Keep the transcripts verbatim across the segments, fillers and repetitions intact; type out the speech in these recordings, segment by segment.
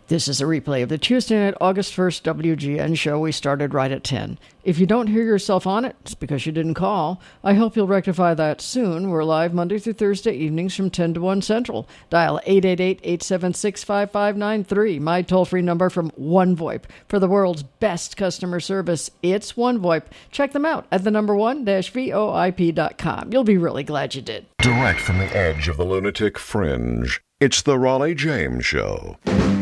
This is a replay of the Tuesday night, August first W G N show. We started right at ten. If you don't hear yourself on it, it's because you didn't call. I hope you'll rectify that soon. We're live Monday through Thursday evenings from ten to one Central. Dial eight eight eight, eight seven six, five five nine three. My toll-free number from OneVoIP. For the world's best customer service, it's OneVoIP. Check them out at the number one dash V O I P dot com. You'll be really glad you did. Direct from the edge of the lunatic fringe, it's the Raleigh James Show.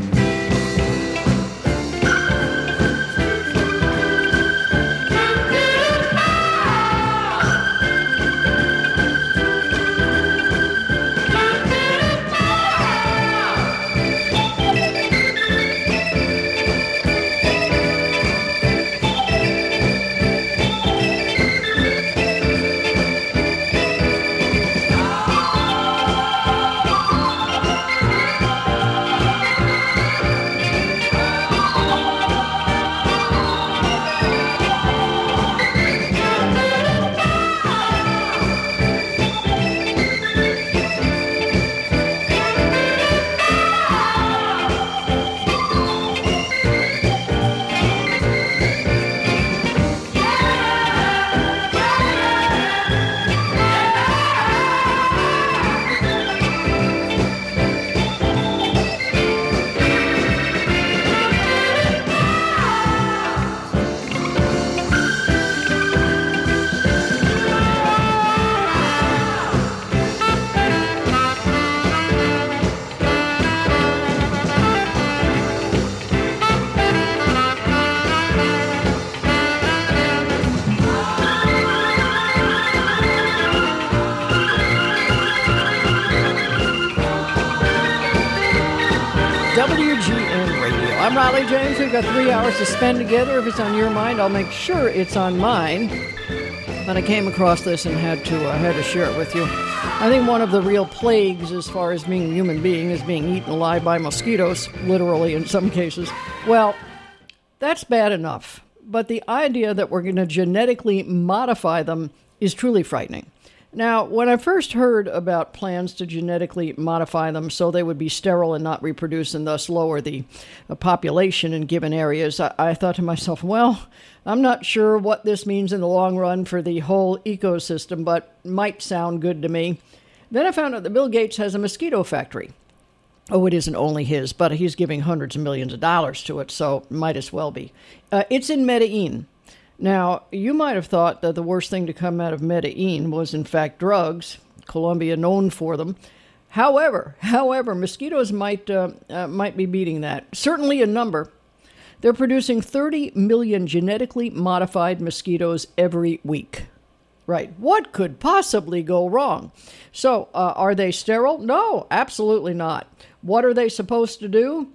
I'm Raleigh James. We've got three hours to spend together. If it's on your mind, I'll make sure it's on mine. But I came across this and had to uh, had to share it with you. I think one of the real plagues as far as being a human being is being eaten alive by mosquitoes, literally in some cases. Well, that's bad enough. But the idea that we're going to genetically modify them is truly frightening. Now, when I first heard about plans to genetically modify them so they would be sterile and not reproduce and thus lower the uh, population in given areas, I, I thought to myself, well, I'm not sure what this means in the long run for the whole ecosystem, but might sound good to me. Then I found out that Bill Gates has a mosquito factory. Oh, it isn't only his, but he's giving hundreds of millions of dollars to it, so might as well be. Uh, it's in Medellin. Now, you might have thought that the worst thing to come out of Medellin was, in fact, drugs. Colombia known for them. However, however, mosquitoes might uh, uh, might be beating that. Certainly a number. They're producing thirty million genetically modified mosquitoes every week. Right. What could possibly go wrong? So, uh, are they sterile? No, absolutely not. What are they supposed to do?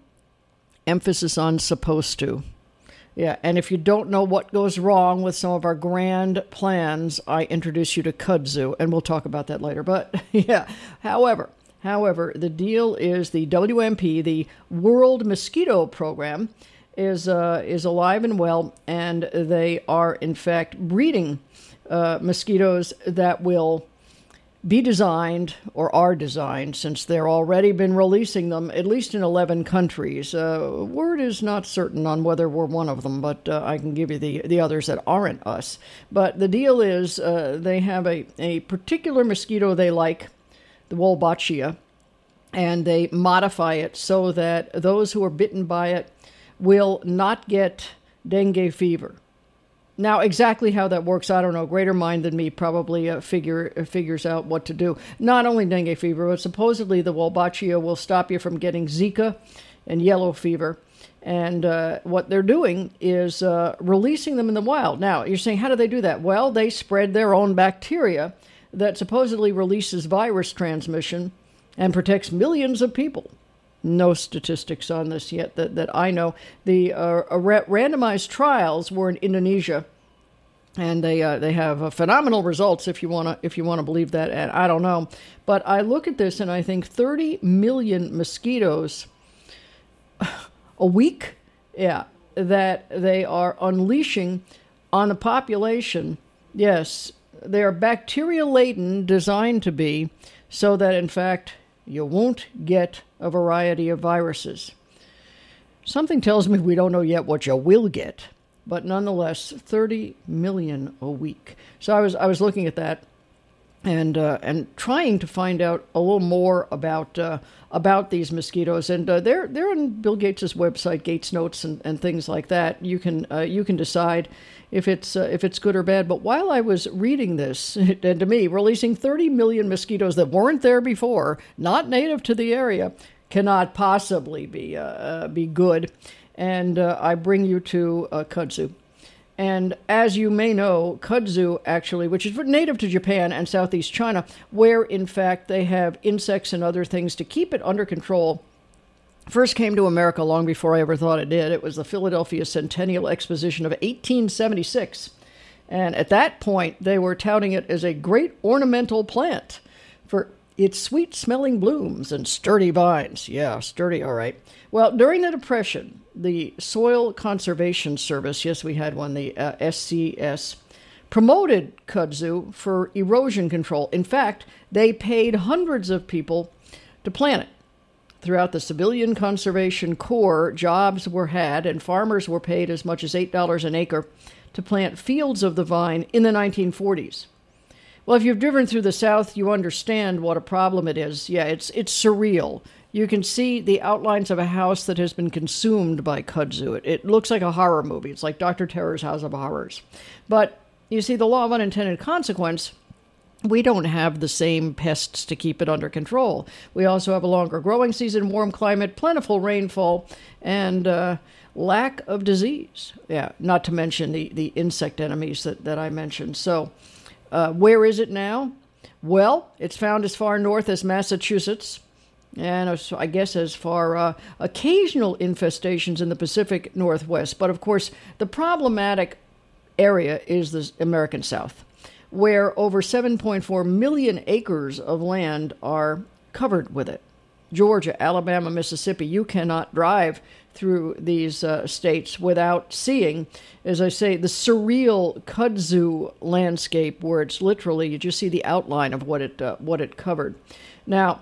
Emphasis on supposed to. Yeah, and if you don't know what goes wrong with some of our grand plans, I introduce you to kudzu, and we'll talk about that later. But, yeah, however, however, the deal is the W M P, the World Mosquito Program, is uh, is alive and well, and they are, in fact, breeding uh, mosquitoes that will be designed, or are designed, since they're already been releasing them, at least in eleven countries. Uh, word is not certain on whether we're one of them, but uh, I can give you the, the others that aren't us. But the deal is uh, they have a, a particular mosquito they like, the Wolbachia, and they modify it so that those who are bitten by it will not get dengue fever. Now, exactly how that works, I don't know. Greater mind than me probably uh, figure uh, figures out what to do. Not only dengue fever, but supposedly the Wolbachia will stop you from getting Zika and yellow fever. And uh, what they're doing is uh, releasing them in the wild. Now, you're saying, how do they do that? Well, they spread their own bacteria that supposedly releases virus transmission and protects millions of people. No statistics on this yet that, that I know. The uh, ra- randomized trials were in Indonesia, and they uh, they have uh, phenomenal results if you want to if you want to believe that. And I don't know, but I look at this and I think thirty million mosquitoes a week, yeah, that they are unleashing on a population. Yes, they are bacteria laden, designed to be, so that in fact you won't get a variety of viruses. something tells me we don't know yet what you will get, but nonetheless, thirty million a week. So I was I was looking at that and uh, and trying to find out a little more about uh, about these mosquitoes, and uh, they're they're on Bill Gates's website, Gates Notes, and, and things like that. You can uh, you can decide if it's uh, if it's good or bad. But while I was reading this, and to me, releasing thirty million mosquitoes that weren't there before, not native to the area, cannot possibly be uh, uh, be good. And uh, I bring you to uh, kudzu. And as you may know, kudzu actually, which is native to Japan and Southeast China, where in fact they have insects and other things to keep it under control, first came to America long before I ever thought it did. It was the Philadelphia Centennial Exposition of eighteen seventy-six. And at that point, they were touting it as a great ornamental plant for its sweet-smelling blooms and sturdy vines. Yeah, sturdy, all right. Well, during the Depression, the Soil Conservation Service, yes, we had one, the uh, S C S, promoted kudzu for erosion control. In fact, they paid hundreds of people to plant it. Throughout the Civilian Conservation Corps, jobs were had, and farmers were paid as much as eight dollars an acre to plant fields of the vine in the nineteen forties. Well, if you've driven through the South, you understand what a problem it is. Yeah, it's it's surreal. You can see the outlines of a house that has been consumed by kudzu. It, it looks like a horror movie. It's like Doctor Terror's House of Horrors. But you see, the law of unintended consequence, we don't have the same pests to keep it under control. We also have a longer growing season, warm climate, plentiful rainfall, and uh, lack of disease. Yeah, not to mention the, the insect enemies that, that I mentioned. So uh, where is it now? Well, it's found as far north as Massachusetts, and I guess as far uh, occasional infestations in the Pacific Northwest. But of course, the problematic area is the American South, where over seven point four million acres of land are covered with it. Georgia, Alabama, Mississippi, you cannot drive through these uh, states without seeing, as I say, the surreal kudzu landscape, where it's literally, you just see the outline of what it uh, what it covered. Now,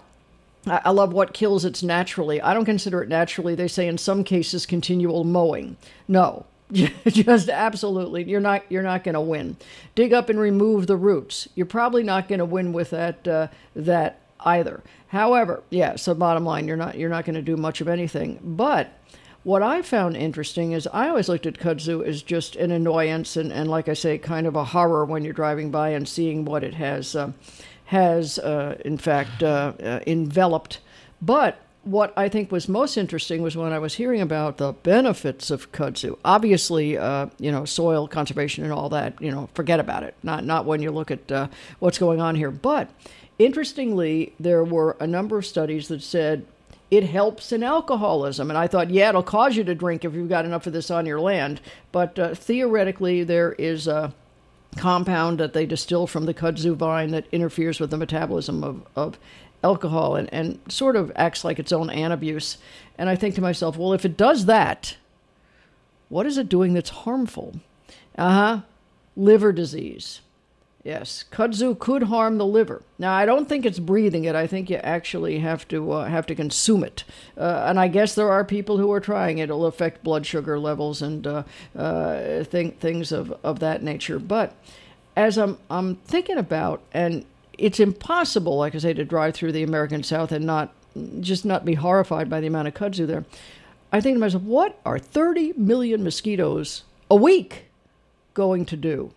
I love what kills it naturally. I don't consider it naturally. They say in some cases continual mowing. No, just absolutely. You're not you're not going to win. Dig up and remove the roots. You're probably not going to win with that uh, that either. However, yeah. So bottom line, you're not you're not going to do much of anything. But what I found interesting is I always looked at kudzu as just an annoyance and, and like I say, kind of a horror when you're driving by and seeing what it has. Uh, has, uh, in fact, uh, uh, enveloped. But what I think was most interesting was when I was hearing about the benefits of kudzu. Obviously, uh, you know, soil conservation and all that, you know, forget about it. Not not when you look at uh, what's going on here. But interestingly, there were a number of studies that said it helps in alcoholism. And I thought, yeah, it'll cause you to drink if you've got enough of this on your land. But uh, theoretically, there is a compound that they distill from the kudzu vine that interferes with the metabolism of, of alcohol and, and sort of acts like its own antabuse. And I think to myself, well, if it does that, what is it doing that's harmful? Uh-huh. Liver disease. Yes, kudzu could harm the liver. Now, I don't think it's breathing it. I think you actually have to uh, have to consume it. Uh, and I guess there are people who are trying it. It'll affect blood sugar levels and uh, uh, th- things of, of that nature. But as I'm I'm thinking about, and it's impossible, like I say, to drive through the American South and not just not be horrified by the amount of kudzu there. I think to myself, what are thirty million mosquitoes a week going to do?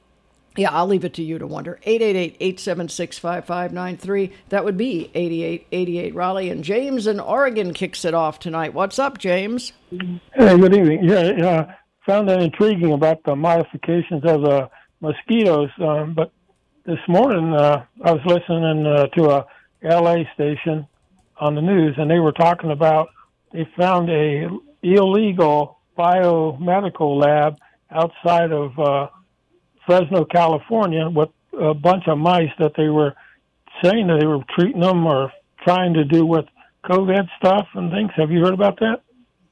Yeah, I'll leave it to you to wonder. eight eight eight, eight seven six, five five nine three. That would be eighty-eight eighty-eight Raleigh. And James in Oregon kicks it off tonight. What's up, James? Hey, good evening. Yeah, uh, found that intriguing about the modifications of the mosquitoes. Um, but this morning, uh, I was listening uh, to a L A station on the news, and they were talking about they found a illegal biomedical lab outside of uh, Fresno, California, with a bunch of mice that they were saying that they were treating them or trying to do with COVID stuff and things. Have you heard about that?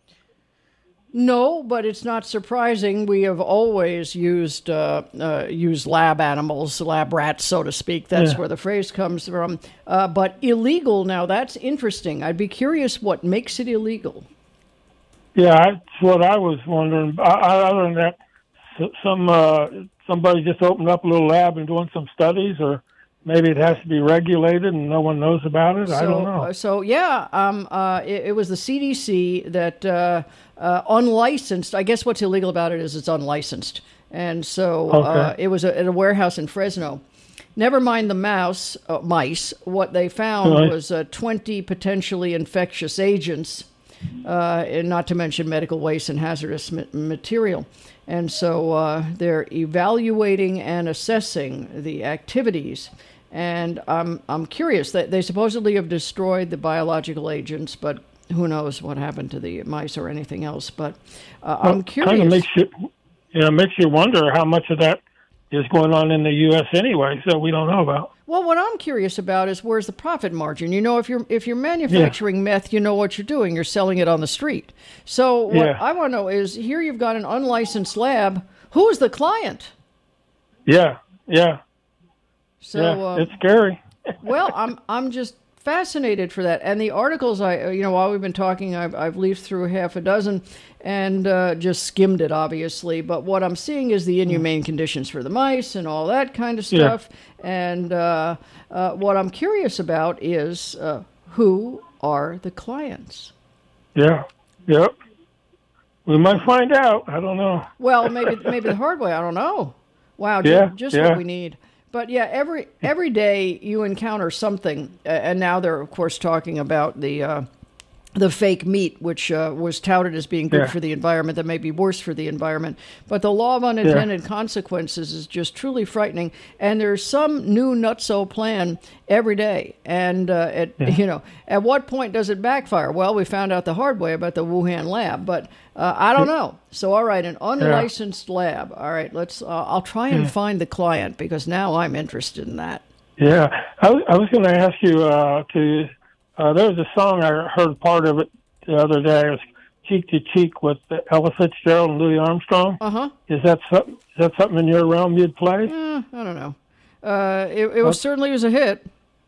No, but it's not surprising. We have always used uh, uh, used lab animals, lab rats, so to speak. That's yeah. where the phrase comes from. Uh, but illegal, now that's interesting. I'd be curious what makes it illegal. Yeah, that's what I was wondering. I, I, other than that, so, some uh, somebody just opened up a little lab and doing some studies, or maybe it has to be regulated and no one knows about it. So, I don't know. Uh, so yeah, um, uh, it, it was the C D C that uh, uh, unlicensed. I guess what's illegal about it is it's unlicensed, and so Okay. uh, it was a, at a warehouse in Fresno. Never mind the mouse, uh, mice. What they found Right. was uh, twenty potentially infectious agents, uh, and not to mention medical waste and hazardous ma- material. And so uh, they're evaluating and assessing the activities. And I'm I'm curious that they supposedly have destroyed the biological agents, but who knows what happened to the mice or anything else. But uh, I'm curious. Kind of makes you, you know, makes you wonder how much of that is going on in the U S anyway, so we don't know about. Well, what I'm curious about is where's the profit margin? You know, if you're if you're manufacturing yeah. meth, you know what you're doing. You're selling it on the street. So what yeah. I want to know is, here you've got an unlicensed lab. Who is the client? Yeah, yeah. So yeah, um, it's scary. Well, I'm I'm just fascinated for that. And the articles, I you know, while we've been talking, I've I've leafed through half a dozen and uh, just skimmed it, obviously. But what I'm seeing is the inhumane conditions for the mice and all that kind of stuff. Yeah. And uh, uh, what I'm curious about is uh, who are the clients? Yeah. Yep. We might find out. I don't know. Well, maybe maybe the hard way. I don't know. Wow. Yeah. Just, just yeah. what we need. But yeah, every every day you encounter something, uh, and now they're of course talking about the uh, the fake meat, which uh, was touted as being good yeah. for the environment, that may be worse for the environment. But the law of unintended yeah. consequences is just truly frightening. And there's some new nutso plan every day. And uh, at yeah. you know, at what point does it backfire? Well, we found out the hard way about the Wuhan lab, but uh, I don't know. So, all right, an unlicensed yeah. lab. All right, let's. Uh, I'll try and yeah. find the client, because now I'm interested in that. Yeah, I, I was going to ask you uh, to. Uh, there was a song, I heard part of it the other day. It was Cheek to Cheek with Ella Fitzgerald and Louis Armstrong. Uh-huh. Is that something, is that something in your realm you'd play? Eh, I don't know. Uh, it it was, certainly was a hit.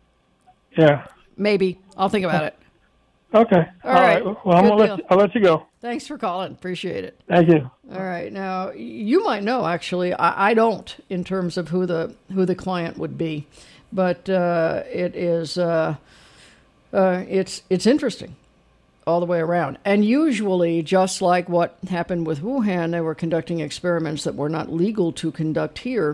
Yeah. Maybe. I'll think about it. Okay. All, All right. right. Well, I'm gonna let you, I'll let you go. Thanks for calling. Appreciate it. Thank you. All right. Now, you might know, actually. I, I don't, in terms of who the who the client would be. But uh, it is... Uh, Uh, it's it's interesting all the way around. And usually, just like what happened with Wuhan, they were conducting experiments that were not legal to conduct here.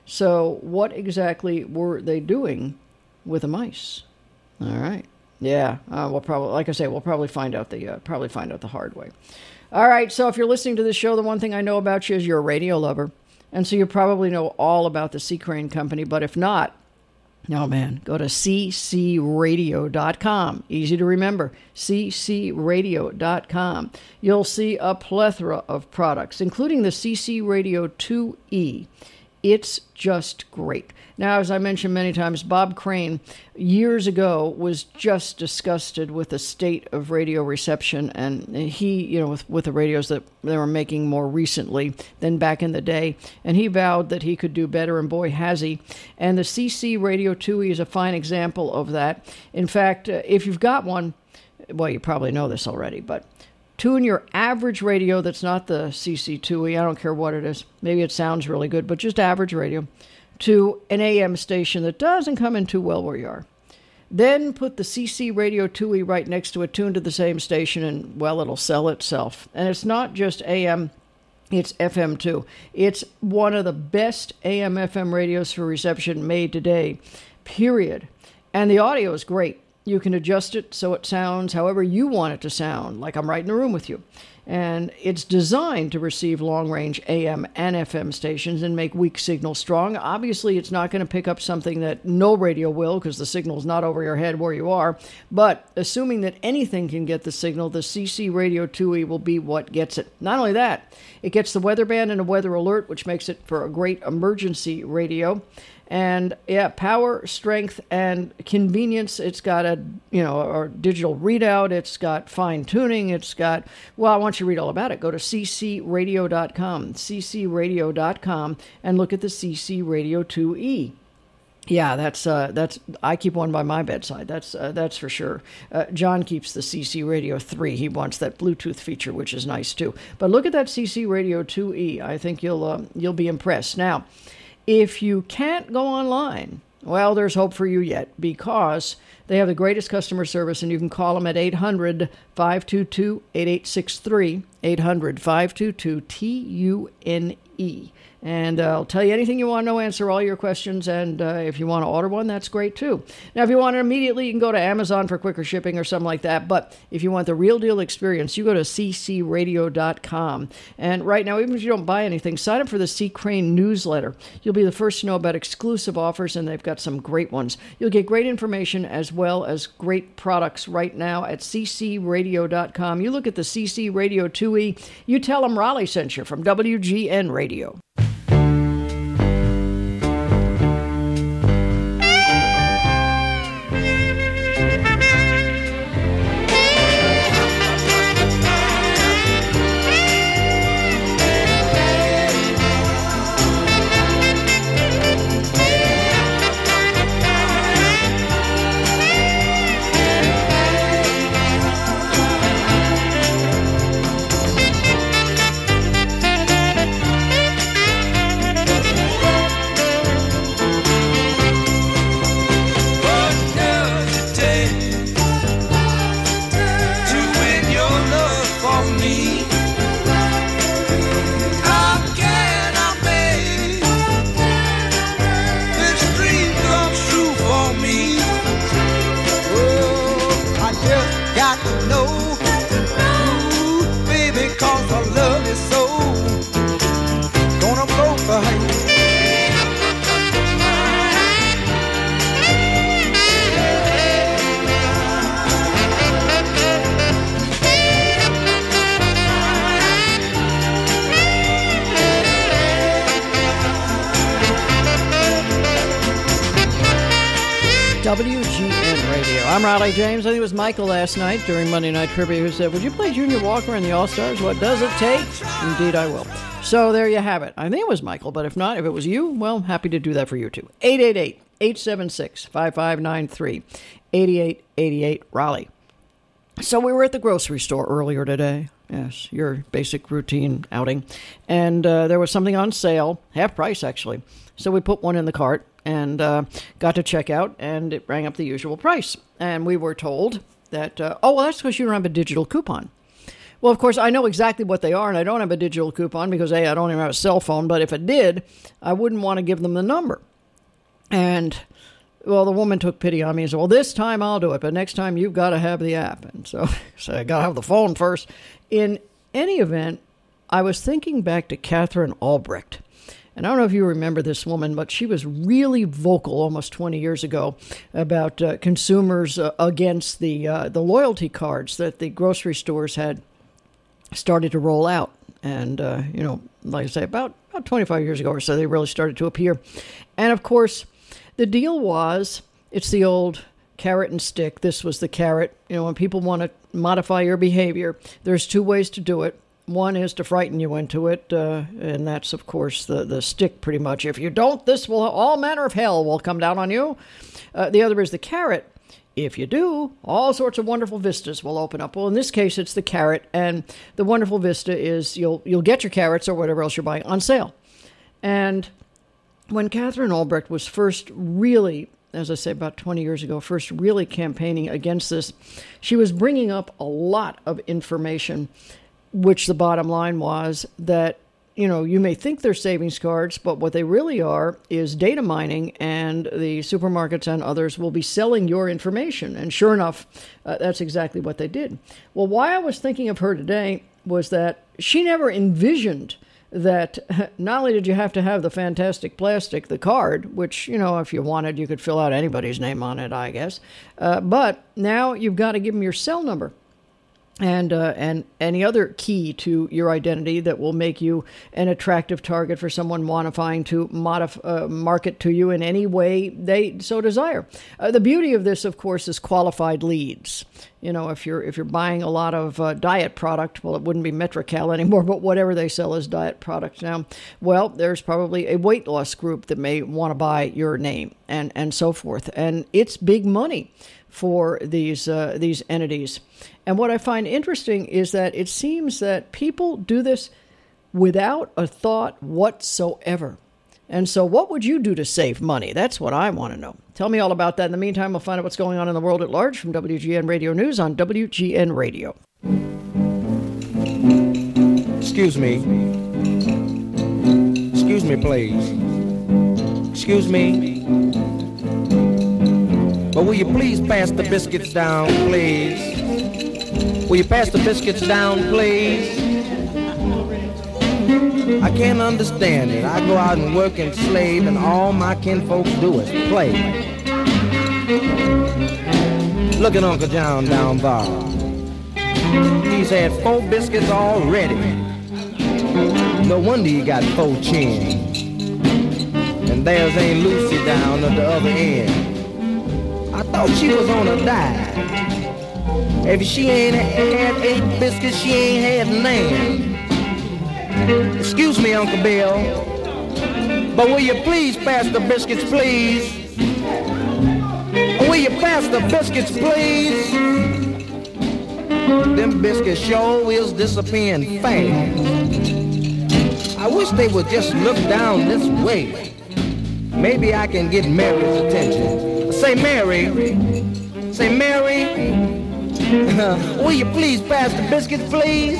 So what exactly were they doing with the mice? All right. Yeah, uh, we'll probably, like I say, we'll probably find out the uh, probably find out the hard way. All right. So if you're listening to this show, the one thing I know about you is you're a radio lover, and so you probably know all about the C. Crane Company. But if not, oh, man, go to c c radio dot com. Easy to remember, c c radio dot com. You'll see a plethora of products, including the C C Radio two E. It's just great. Now, as I mentioned many times, Bob Crane, years ago, was just disgusted with the state of radio reception, and he, you know, with, with the radios that they were making more recently than back in the day, and he vowed that he could do better, and boy, has he. And the C C Radio two E is a fine example of that. In fact, uh, if you've got one, well, you probably know this already, but tune your average radio that's not the C C two E, I don't care what it is, maybe it sounds really good, but just average radio, to an A M station that doesn't come in too well where you are. Then put the C C Radio two E right next to it, tuned to the same station, and, well, it'll sell itself. And it's not just A M, it's F M too. It's one of the best A M F M radios for reception made today, period. And the audio is great. You can adjust it so it sounds however you want it to sound, like I'm right in the room with you. And it's designed to receive long-range A M and F M stations and make weak signals strong. Obviously, it's not going to pick up something that no radio will, because the signal's not over your head where you are. But assuming that anything can get the signal, the C C Radio two E will be what gets it. Not only that, it gets the weather band and a weather alert, which makes it for a great emergency radio. And yeah, power, strength, and convenience. It's got a, you know, a digital readout. It's got fine tuning. It's got, well, I want you to read all about it. Go to c c radio dot com, c c radio dot com, and look at the C C Radio two E. Yeah, that's uh, that's. I keep one by my bedside. That's uh, that's for sure. Uh, John keeps the C C Radio three. He wants that Bluetooth feature, which is nice too. But look at that C C Radio two E. I think you'll uh, you'll be impressed. Now, if you can't go online, well, there's hope for you yet, because they have the greatest customer service, and you can call them at eight hundred, five two two, eight eight six three, eight hundred, five two two, T U N E. And uh, I'll tell you anything you want to know, answer all your questions, and uh, if you want to order one, that's great too. Now, if you want it immediately, you can go to Amazon for quicker shipping or something like that. But if you want the real deal experience, you go to c c radio dot com. And right now, even if you don't buy anything, sign up for the C. Crane newsletter. You'll be the first to know about exclusive offers, and they've got some great ones. You'll get great information as well as great products right now at c c radio dot com. You look at the C C Radio two E, you tell them Raleigh sent you from W G N Radio. W G N Radio. I'm Raleigh James. I think it was Michael last night during Monday Night Trivia who said, would you play Junior Walker in the All-Stars? What does it take? Indeed, I will. So there you have it. I think it was Michael, but if not, if it was you, well, happy to do that for you too. eight eight eight, eight seven six, five five nine three, eight eight eight eight, Raleigh. So we were at the grocery store earlier today. Yes, your basic routine outing. And uh, there was something on sale, half price actually. So we put one in the cart and uh, got to check out, and it rang up the usual price. And we were told that, uh, oh, well, that's because you don't have a digital coupon. Well, of course, I know exactly what they are, and I don't have a digital coupon because, A, I don't even have a cell phone. But if I did, I wouldn't want to give them the number. And, well, the woman took pity on me and said, well, this time I'll do it, but next time you've got to have the app. And so, so I got to have the phone first. In any event, I was thinking back to Catherine Albrecht. And I don't know if you remember this woman, but she was really vocal almost twenty years ago about uh, consumers uh, against the uh, the loyalty cards that the grocery stores had started to roll out. And, uh, you know, like I say, about, about twenty-five years ago or so, they really started to appear. And, of course, the deal was, it's the old carrot and stick. This was the carrot. You know, when people want to modify your behavior, there's two ways to do it. One is to frighten you into it, uh, and that's, of course, the, the stick pretty much. If you don't, this will, all manner of hell will come down on you. Uh, the other is the carrot. If you do, all sorts of wonderful vistas will open up. Well, in this case, it's the carrot, and the wonderful vista is you'll you'll get your carrots or whatever else you're buying on sale. And when Catherine Albrecht was first really, as I say, about twenty years ago, first really campaigning against this, she was bringing up a lot of information, which the bottom line was that, you know, you may think they're savings cards, but what they really are is data mining, and the supermarkets and others will be selling your information. And sure enough, uh, that's exactly what they did. Well, why I was thinking of her today was that she never envisioned that not only did you have to have the fantastic plastic, the card, which, you know, if you wanted, you could fill out anybody's name on it, I guess. Uh, but now you've got to give them your cell number. And uh, and any other key to your identity that will make you an attractive target for someone modifying to modif- uh, market to you in any way they so desire. Uh, the beauty of this, of course, is qualified leads. you know, if you're if you're buying a lot of uh, diet product, well, it wouldn't be Metrical anymore, but whatever they sell as diet product now, well, there's probably a weight loss group that may want to buy your name and, and so forth. And it's big money for these uh, these entities. And what I find interesting is that it seems that people do this without a thought whatsoever. And so what would you do to save money? That's what I want to know. Tell me all about that. In the meantime, we'll find out what's going on in the world at large from W G N Radio News on W G N Radio. Excuse me. Excuse me, please. Excuse me. But will you please pass the biscuits down, please? Will you pass the biscuits down, please? I can't understand it. I go out and work and slave, and all my kinfolks do is play. Look at Uncle John down there. He's had four biscuits already. No wonder he got four chins. And there's Aunt Lucy down at the other end. I thought she was on a diet. If she ain't had eight biscuits, she ain't had none. Excuse me, Uncle Bill, but will you please pass the biscuits, please? Will you pass the biscuits, please? Them biscuits sure is disappearing fast. I wish they would just look down this way. Maybe I can get Mary's attention. Say, Mary. Say, Mary. Will you please pass the biscuits, please?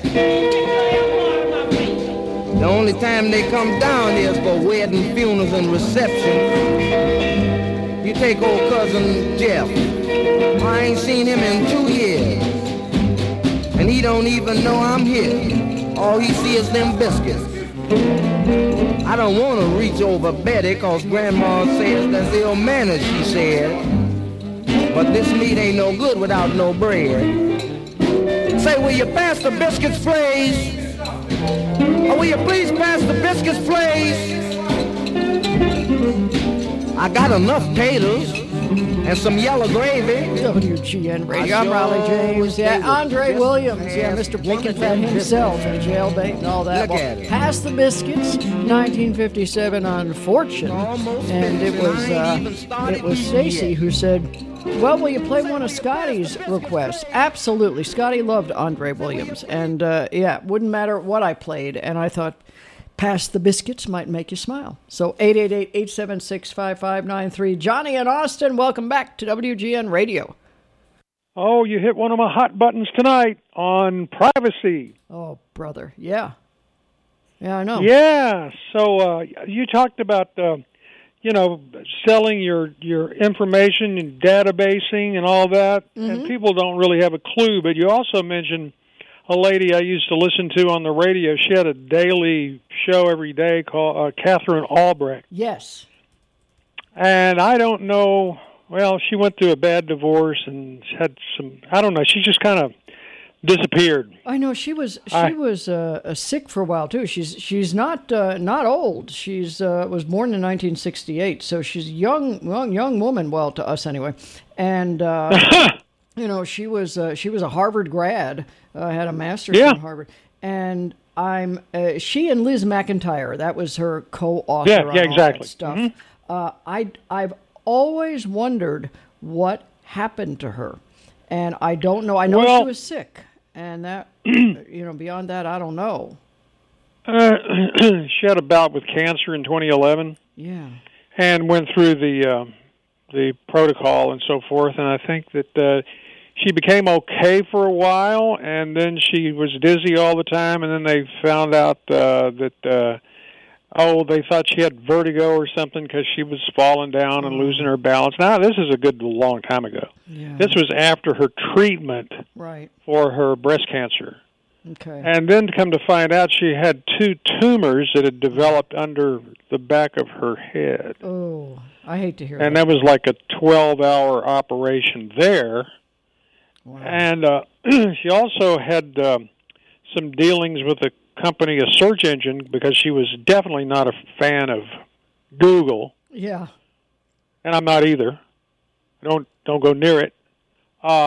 The only time they come down is for wedding, funerals, and reception. You take old cousin Jeff. I ain't seen him in two years. And he don't even know I'm here. All he see is them biscuits. I don't want to reach over Betty, cause Grandma says that's ill manners, she said. But this meat ain't no good without no bread. Say, will you pass the biscuits, please? Or will you please pass the biscuits, please? I got enough taters and some yellow gravy. W G N Radio. I'm Raleigh James. Yeah, Andre Williams. Yeah, Mister Bacon Fat himself and jailbait and all that. Look well, at it. Pass the Biscuits, nineteen fifty-seven on Fortune. And it was uh, it was Stacy who said, well, will you play one of Scotty's requests? Absolutely. Scotty loved Andre Williams. And, uh, yeah, wouldn't matter what I played. And I thought, Pass the Biscuits might make you smile. So eight eight eight, eight seven six, five five nine three. Johnny in Austin, welcome back to W G N Radio. Oh, you hit one of my hot buttons tonight on privacy. Oh, brother. Yeah. Yeah, I know. Yeah. So uh, you talked about... Uh, you know, selling your, your information and databasing and all that, mm-hmm. and people don't really have a clue. But you also mentioned a lady I used to listen to on the radio. She had a daily show every day called uh, Catherine Albrecht. Yes. And I don't know, well, she went through a bad divorce and had some, I don't know, she just kind of disappeared. I know she was she I, was uh, sick for a while too. She's she's not uh, not old. She's uh, was born in nineteen sixty-eight, so she's a young young young woman. Well, to us anyway. And uh, you know, she was uh, she was a Harvard grad. Uh, had a master's yeah. from Harvard. And I'm uh, she and Liz McIntyre. That was her co-author. Yeah, on yeah, all exactly. that stuff. Mm-hmm. Uh, I I've always wondered what happened to her, and I don't know. I know well, she was sick. And that, you know, beyond that, I don't know. Uh, she had a bout with cancer in twenty eleven. Yeah. And went through the uh, the protocol and so forth. And I think that uh, she became okay for a while, and then she was dizzy all the time. And then they found out uh, that, uh, oh, they thought she had vertigo or something because she was falling down and losing her balance. Now, this is a good long time ago. Yeah. This was after her treatment right. for her breast cancer. Okay. And then come to find out she had two tumors that had developed under the back of her head. Oh, I hate to hear and that. And that was like a twelve-hour operation there. Wow. And uh, she also had um, some dealings with the company, a search engine, because she was definitely not a fan of Google. Yeah. And I'm not either. Don't don't go near it. Um,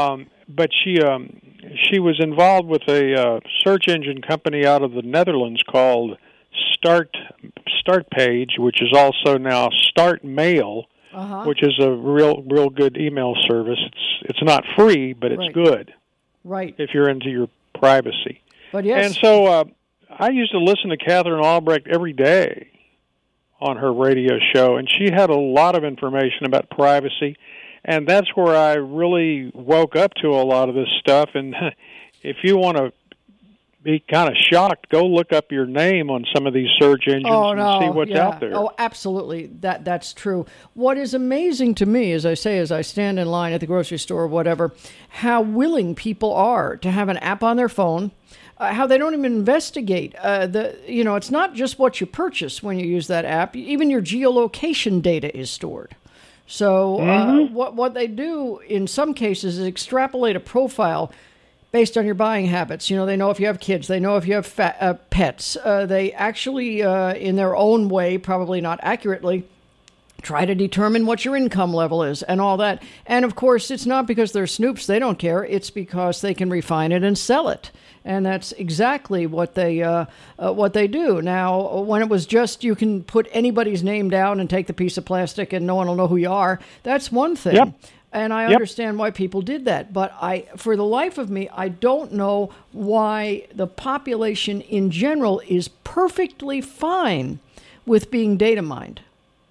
but she um, she was involved with a uh, search engine company out of the Netherlands called Start Start Page, which is also now Start Mail, uh-huh. which is a real real good email service. It's it's not free, but it's right. good. Right. If you're into your privacy. But yes. And so uh, I used to listen to Catherine Albrecht every day on her radio show, and she had a lot of information about privacy, and that's where I really woke up to a lot of this stuff. And if you want to be kind of shocked, go look up your name on some of these search engines oh, and no. see what's yeah. out there. Oh, absolutely. That That's true. What is amazing to me, as I say, as I stand in line at the grocery store or whatever, how willing people are to have an app on their phone, uh, how they don't even investigate. Uh, the You know, it's not just what you purchase when you use that app. Even your geolocation data is stored. So mm-hmm. uh, what what they do in some cases is extrapolate a profile based on your buying habits. You know, they know if you have kids, they know if you have fat, uh, pets. Uh, they actually, uh, in their own way, probably not accurately, try to determine what your income level is and all that. And of course, it's not because they're snoops, they don't care. It's because they can refine it and sell it. And that's exactly what they uh, uh, what they do. Now, when it was just you can put anybody's name down and take the piece of plastic and no one will know who you are, that's one thing. Yep. And I yep. understand why people did that. But I, for the life of me, I don't know why the population in general is perfectly fine with being data mined.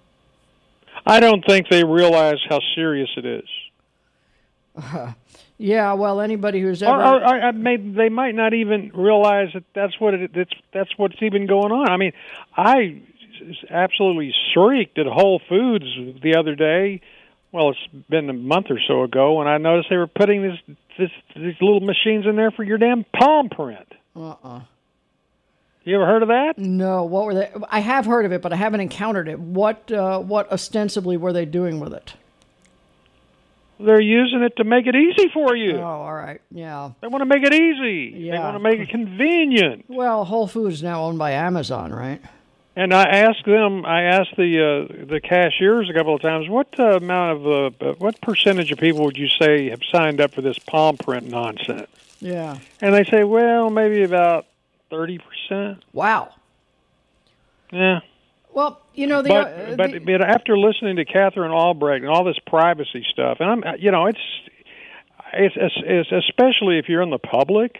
I don't think they realize how serious it is. Uh, yeah, well, anybody who's ever... Or, or, or, or maybe they might not even realize that that's, what it, that's, that's what's even going on. I mean, I absolutely shrieked at Whole Foods the other day. Well, it's been a month or so ago, and I noticed they were putting this, this these little machines in there for your damn palm print. Uh-uh. You ever heard of that? No. What were they? I have heard of it, but I haven't encountered it. What uh, what ostensibly were they doing with it? They're using it to make it easy for you. Oh, all right. Yeah. They want to make it easy. Yeah. They want to make it convenient. Well, Whole Foods is now owned by Amazon, right? And I asked them, I asked the uh, the cashiers a couple of times, what uh, amount of, uh, what percentage of people would you say have signed up for this palm print nonsense? Yeah. And they say, well, maybe about thirty percent. Wow. Yeah. Well, you know, the, but, uh, but, the, but after listening to Catherine Albrecht and all this privacy stuff, and I'm, you know, it's, it's, it's especially if you're in the public,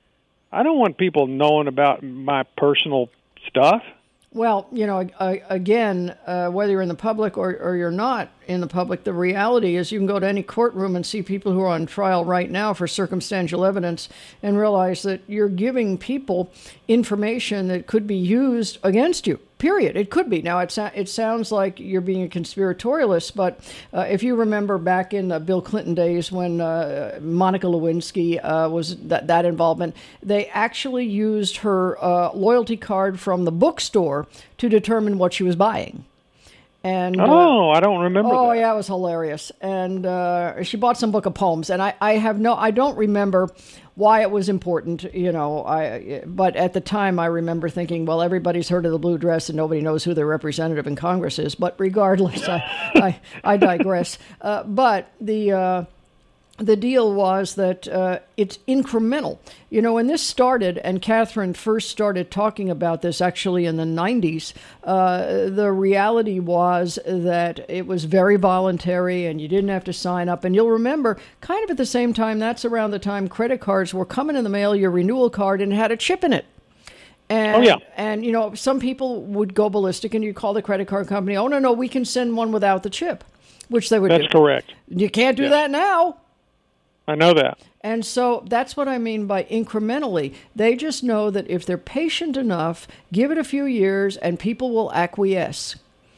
I don't want people knowing about my personal stuff. Well, you know, again, uh, whether you're in the public or, or you're not in the public, the reality is you can go to any courtroom and see people who are on trial right now for circumstantial evidence and realize that you're giving people information that could be used against you. Period. It could be. Now, it, so- it sounds like you're being a conspiratorialist, but uh, if you remember back in uh, Bill Clinton days when uh, Monica Lewinsky uh, was that, that involvement, they actually used her uh, loyalty card from the bookstore to determine what she was buying. And, oh, uh, I don't remember oh, that. yeah, it was hilarious. And uh, she bought some book of poems, and I, I have no, I don't remember why it was important, you know. I, but at the time, I remember thinking, well, everybody's heard of the blue dress, and nobody knows who their representative in Congress is. But regardless, I, I, I digress. Uh, but the. Uh, The deal was that uh, it's incremental. You know, when this started, and Catherine first started talking about this actually in the nineties, uh, the reality was that it was very voluntary and you didn't have to sign up. And you'll remember, kind of at the same time, that's around the time credit cards were coming in the mail, your renewal card, and it had a chip in it. And, oh, yeah. And, you know, some people would go ballistic and you call the credit card company, oh, no, no, we can send one without the chip, which they would That's do. That's correct. You can't do yeah. that now. I know that. And so that's what I mean by incrementally. They just know that if they're patient enough, give it a few years, and people will acquiesce.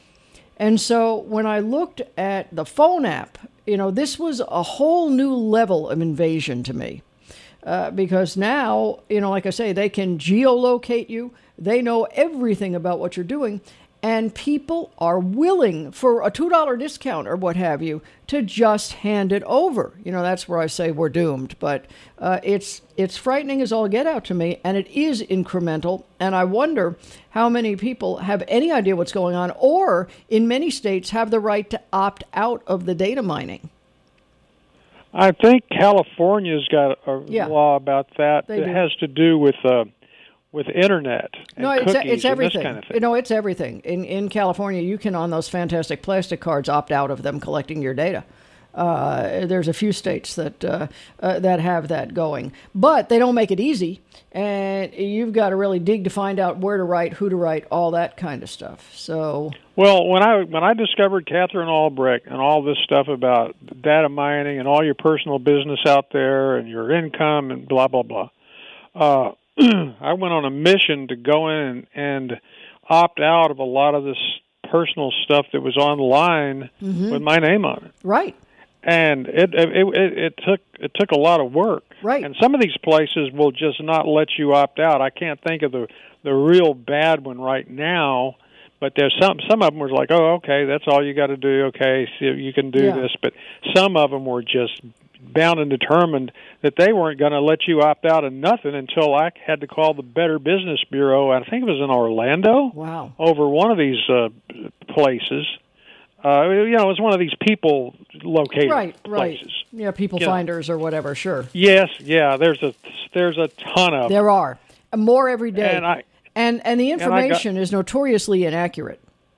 And so when I looked at the phone app, you know, this was a whole new level of invasion to me. Uh, because now, you know, like I say, they can geolocate you. They know everything about what you're doing. And people are willing, for a two dollar discount or what have you, to just hand it over. You know, that's where I say we're doomed. But uh, it's it's frightening as all get out to me, and it is incremental. And I wonder how many people have any idea what's going on, or in many states have the right to opt out of the data mining. I think California's got a Yeah. law about that They that do. has to do with uh, with internet and No, it's cookies it's everything. and this kind of thing. You know, it's everything. In in California, you can on those fantastic plastic cards opt out of them collecting your data. Uh, there's a few states that uh, uh, that have that going, but they don't make it easy, and you've got to really dig to find out where to write, who to write, all that kind of stuff. So, Well, when I when I discovered Catherine Albrecht and all this stuff about data mining and all your personal business out there and your income and blah blah blah, uh, I went on a mission to go in and, and opt out of a lot of this personal stuff that was online mm-hmm. with my name on it. right, And it, it it it took it took a lot of work. Right. And some of these places will just not let you opt out. I can't think of the the real bad one right now, but there's some some of them were like, oh, okay, that's all you got to do. Okay, so you can do Yeah. this. But some of them were just bound and determined that they weren't going to let you opt out of nothing until I had to call the Better Business Bureau. I think it was in Orlando. Wow. Over one of these uh, places. Uh, you know, it was one of these people located Right, right. places. Yeah, people You know. finders or whatever. Sure, Yes, yeah. There's a there's a ton of them. there are more every day, And I and and the I got- information is notoriously inaccurate.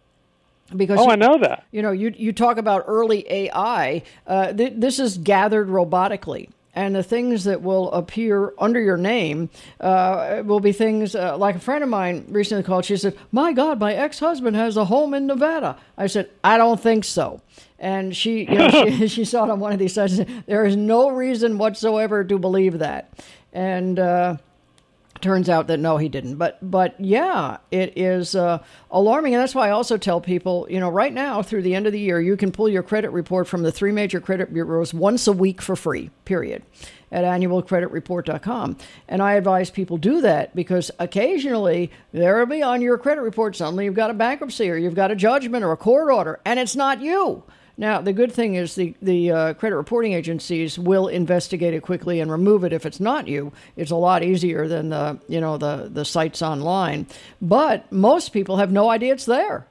Because Oh, you, I know that. You know, you you talk about early A I. Uh, th- this is gathered robotically, and the things that will appear under your name uh, will be things uh, like a friend of mine recently called. She said, "My God, my ex-husband has a home in Nevada." I said, "I don't think so." And she, you know, she, she saw it on one of these sites and said, "There is no reason whatsoever to believe that." And uh, turns out that no, he didn't. But but yeah, it is uh, alarming, and that's why I also tell people, you know, right now through the end of the year, you can pull your credit report from the three major credit bureaus once a week for free. Period. At annual credit report dot com. And I advise people do that because occasionally there will be on your credit report suddenly you've got a bankruptcy or you've got a judgment or a court order, and it's not you. Now, the good thing is the, the uh, credit reporting agencies will investigate it quickly and remove it if it's not you. It's a lot easier than the, you know, the, the sites online. But most people have no idea it's there.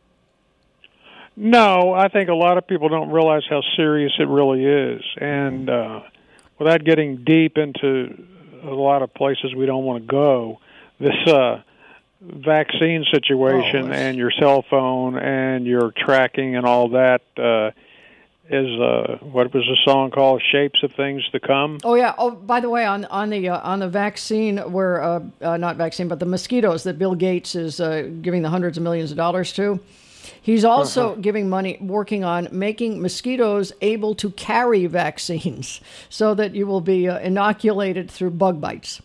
No, I think a lot of people don't realize how serious it really is. And uh, without getting deep into a lot of places we don't want to go, this uh, vaccine situation Oh, and your cell phone and your tracking and all that uh, is, uh, what was the song called? Shapes of Things to Come? Oh yeah. Oh, by the way, on on the uh, on the vaccine, where uh, uh, not vaccine, but the mosquitoes that Bill Gates is uh, giving the hundreds of millions of dollars to. He's also uh-huh. giving money, working on making mosquitoes able to carry vaccines, so that you will be uh, inoculated through bug bites.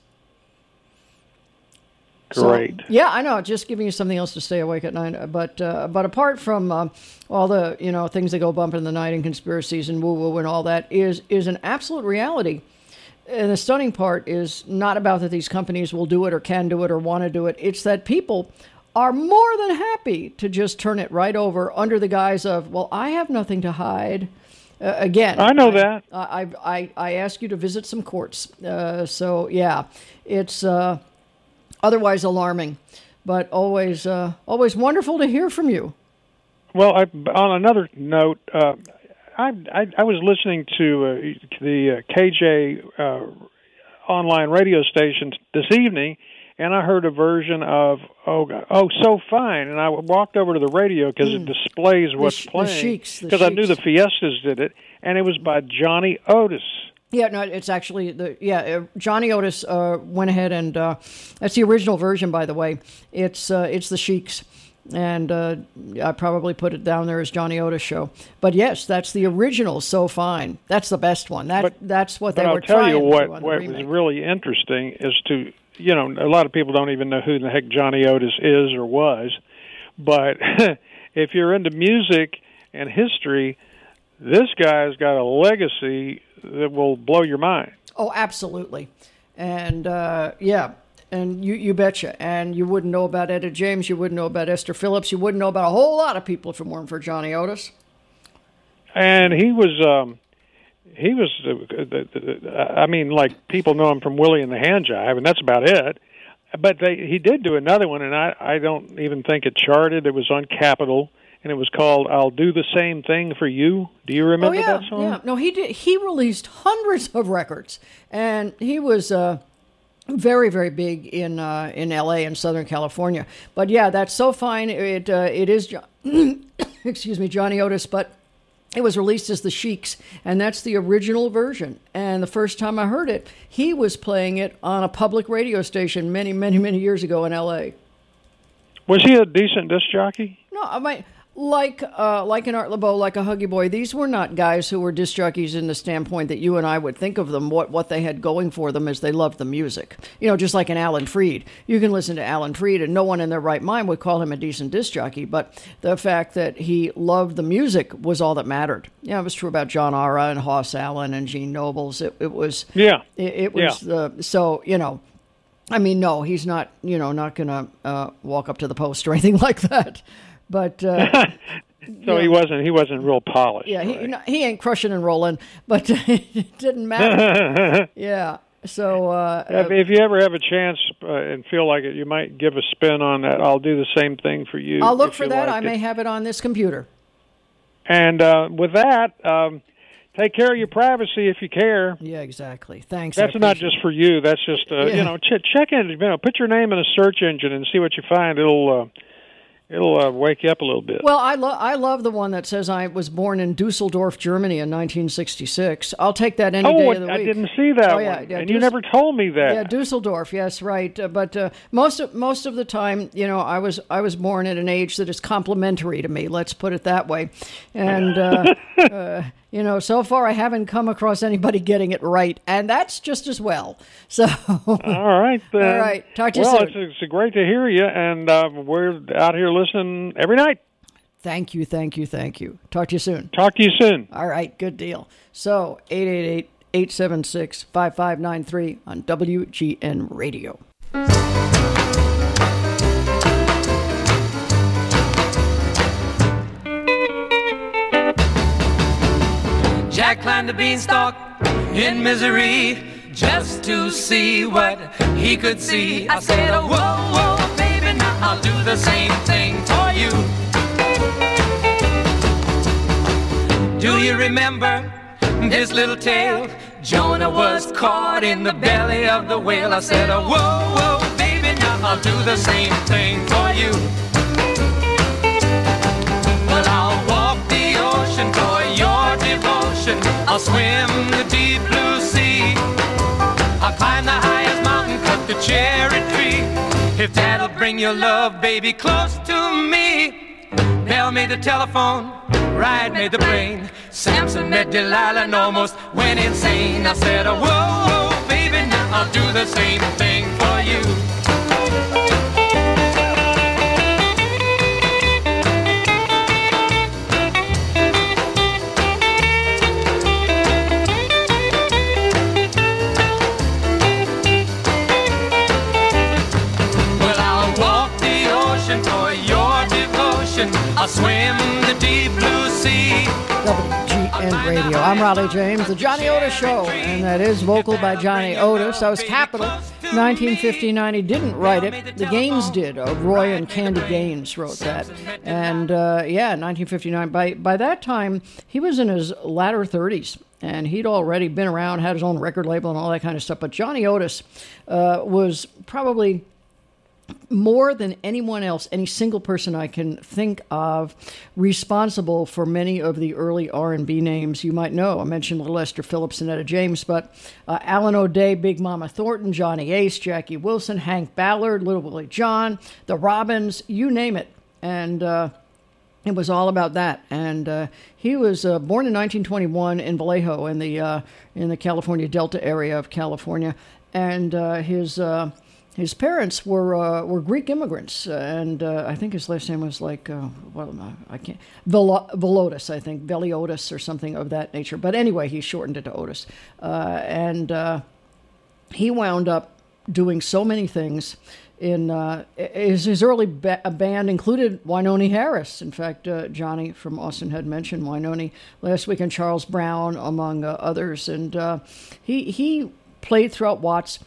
Great. So, yeah, I know. Just giving you something else to stay awake at night. But uh, but apart from uh, all the you know things that go bump in the night and conspiracies and woo woo and all that, is is an absolute reality. And the stunning part is not about that these companies will do it or can do it or want to do it. It's that people are more than happy to just turn it right over under the guise of, well, I have nothing to hide. Uh, again, I know I, that. I, I I ask you to visit some courts. Uh, so yeah, it's. Uh, Otherwise alarming, but always uh, always wonderful to hear from you. Well, I, on another note, uh, I, I I was listening to uh, the uh, K J uh, online radio station this evening, and I heard a version of oh oh so fine, and I walked over to the radio because mm. it displays what's sh- playing because I knew the Fiestas did it, and it was by Johnny Otis. Yeah, no, it's actually the yeah. Uh, Johnny Otis uh, went ahead and uh, that's the original version, by the way. It's uh, it's the Sheiks, and uh, I probably put it down there as Johnny Otis show. But yes, that's the original. So fine, that's the best one. That but, that's what they but were I'll tell trying you what, to do on the what remake. was really interesting is to you know a lot of people don't even know who the heck Johnny Otis is or was, but if you're into music and history, this guy's got a legacy that will blow your mind. Oh, absolutely. And, uh, yeah, and you, you betcha. And you wouldn't know about Etta James. You wouldn't know about Esther Phillips. You wouldn't know about a whole lot of people if it weren't for Johnny Otis. And he was, um, he was, uh, I mean, like, people know him from Willie and the Handjive, and that's about it. But they, he did do another one, and I, I don't even think it charted. It was on Capitol, and it was called "I'll Do the Same Thing for You." Do you remember oh, yeah, that song? Yeah, no, he did. He released hundreds of records, and he was uh, very, very big in uh, in L A and Southern California. But yeah, that's so fine. It uh, it is, John, excuse me, Johnny Otis, but it was released as the Sheiks, and that's the original version. And the first time I heard it, he was playing it on a public radio station many, many, many years ago in L A. Was he a decent disc jockey? No, I mean, like uh, like an Art LeBeau, like a Huggy Boy, these were not guys who were disc jockeys in the standpoint that you and I would think of them. What what they had going for them is they loved the music. You know, just like an Alan Freed. You can listen to Alan Freed, and no one in their right mind would call him a decent disc jockey. But the fact that he loved the music was all that mattered. Yeah, it was true about John Ara and Hoss Allen and Gene Nobles. It, it was. Yeah. It, it was yeah. the so you know. I mean, no, he's not. You know, not gonna uh, walk up to the post or anything like that. But uh, so yeah. he wasn't he wasn't real polished. Yeah, he right? no, he ain't crushing and rolling, but it didn't matter. yeah. So uh, if, if you ever have a chance uh, and feel like it, you might give a spin on that. I'll do the same thing for you. I'll look for that. Like I it. may have it on this computer. And uh, with that, um, take care of your privacy if you care. Yeah, exactly. Thanks. That's not just for you. That's just uh, Yeah. you know ch- check in. You know, put your name in a search engine and see what you find. It'll. Uh, It'll uh, wake you up a little bit. Well, I love I love the one that says I was born in Dusseldorf, Germany in nineteen sixty-six. I'll take that any oh, day of the I week. I didn't see that oh, yeah, one, yeah, and Dus- you never told me that. Yeah, Dusseldorf. Yes, right. Uh, but uh, most of most of the time, you know, I was I was born at an age that is complimentary to me. Let's put it that way. And uh, uh, you know, so far I haven't come across anybody getting it right, and that's just as well. So, all right, then. All right. Talk to you well, soon. it's, it's great to hear you, and uh, we're out here listening every night. Thank you, thank you, thank you. Talk to you soon. Talk to you soon. All right, good deal. So, eight eight eight, eight seven six, five five nine three on W G N Radio. Jack climbed the beanstalk in misery just to see what he could see. I said, oh, whoa, whoa, baby, now I'll do the same thing for you. Do you remember this little tale? Jonah was caught in the belly of the whale. I said, oh, whoa, whoa, baby, now I'll do the same thing for you. Well, I'll walk the ocean for your devotion. I'll swim the deep blue sea. I'll climb the highest mountain, cut the cherry tree. If that'll bring your love, baby, close to me. Bell made the telephone, Ride made the plane. Samson met Delilah and almost went insane. I said, oh, whoa, whoa, baby, now I'll do the same thing for you. I'll swim the deep blue sea. W G N Radio. I'm Raleigh James, the Johnny Otis Show, and that is vocal by Johnny Otis. That was Capital, nineteen fifty-nine. He didn't write it. The Gaines did. Uh, Roy and Candy Gaines wrote that. And, uh, yeah, nineteen fifty-nine. By, by that time, he was in his latter thirties. And he'd already been around, had his own record label and all that kind of stuff. But Johnny Otis uh, was probably more than anyone else, any single person I can think of, responsible for many of the early R and B names you might know. I mentioned Little Esther Phillips and Etta James, but uh, Alan O'Day, Big Mama Thornton, Johnny Ace, Jackie Wilson, Hank Ballard, Little Willie John, the Robins, you name it. And uh, it was all about that. And uh, he was uh, born in nineteen twenty-one in Vallejo in the uh, in the California Delta area of California. And uh, his... Uh, His parents were uh, were Greek immigrants, and uh, I think his last name was like, uh, well, I can't, Vel- Velotis, I think, Veliotis or something of that nature. But anyway, he shortened it to Otis. Uh, and uh, he wound up doing so many things. In uh, his, his early ba- band included Wynonie Harris. In fact, uh, Johnny from Austin had mentioned Wynonie last week, and Charles Brown, among uh, others. And uh, he, he played throughout Watts.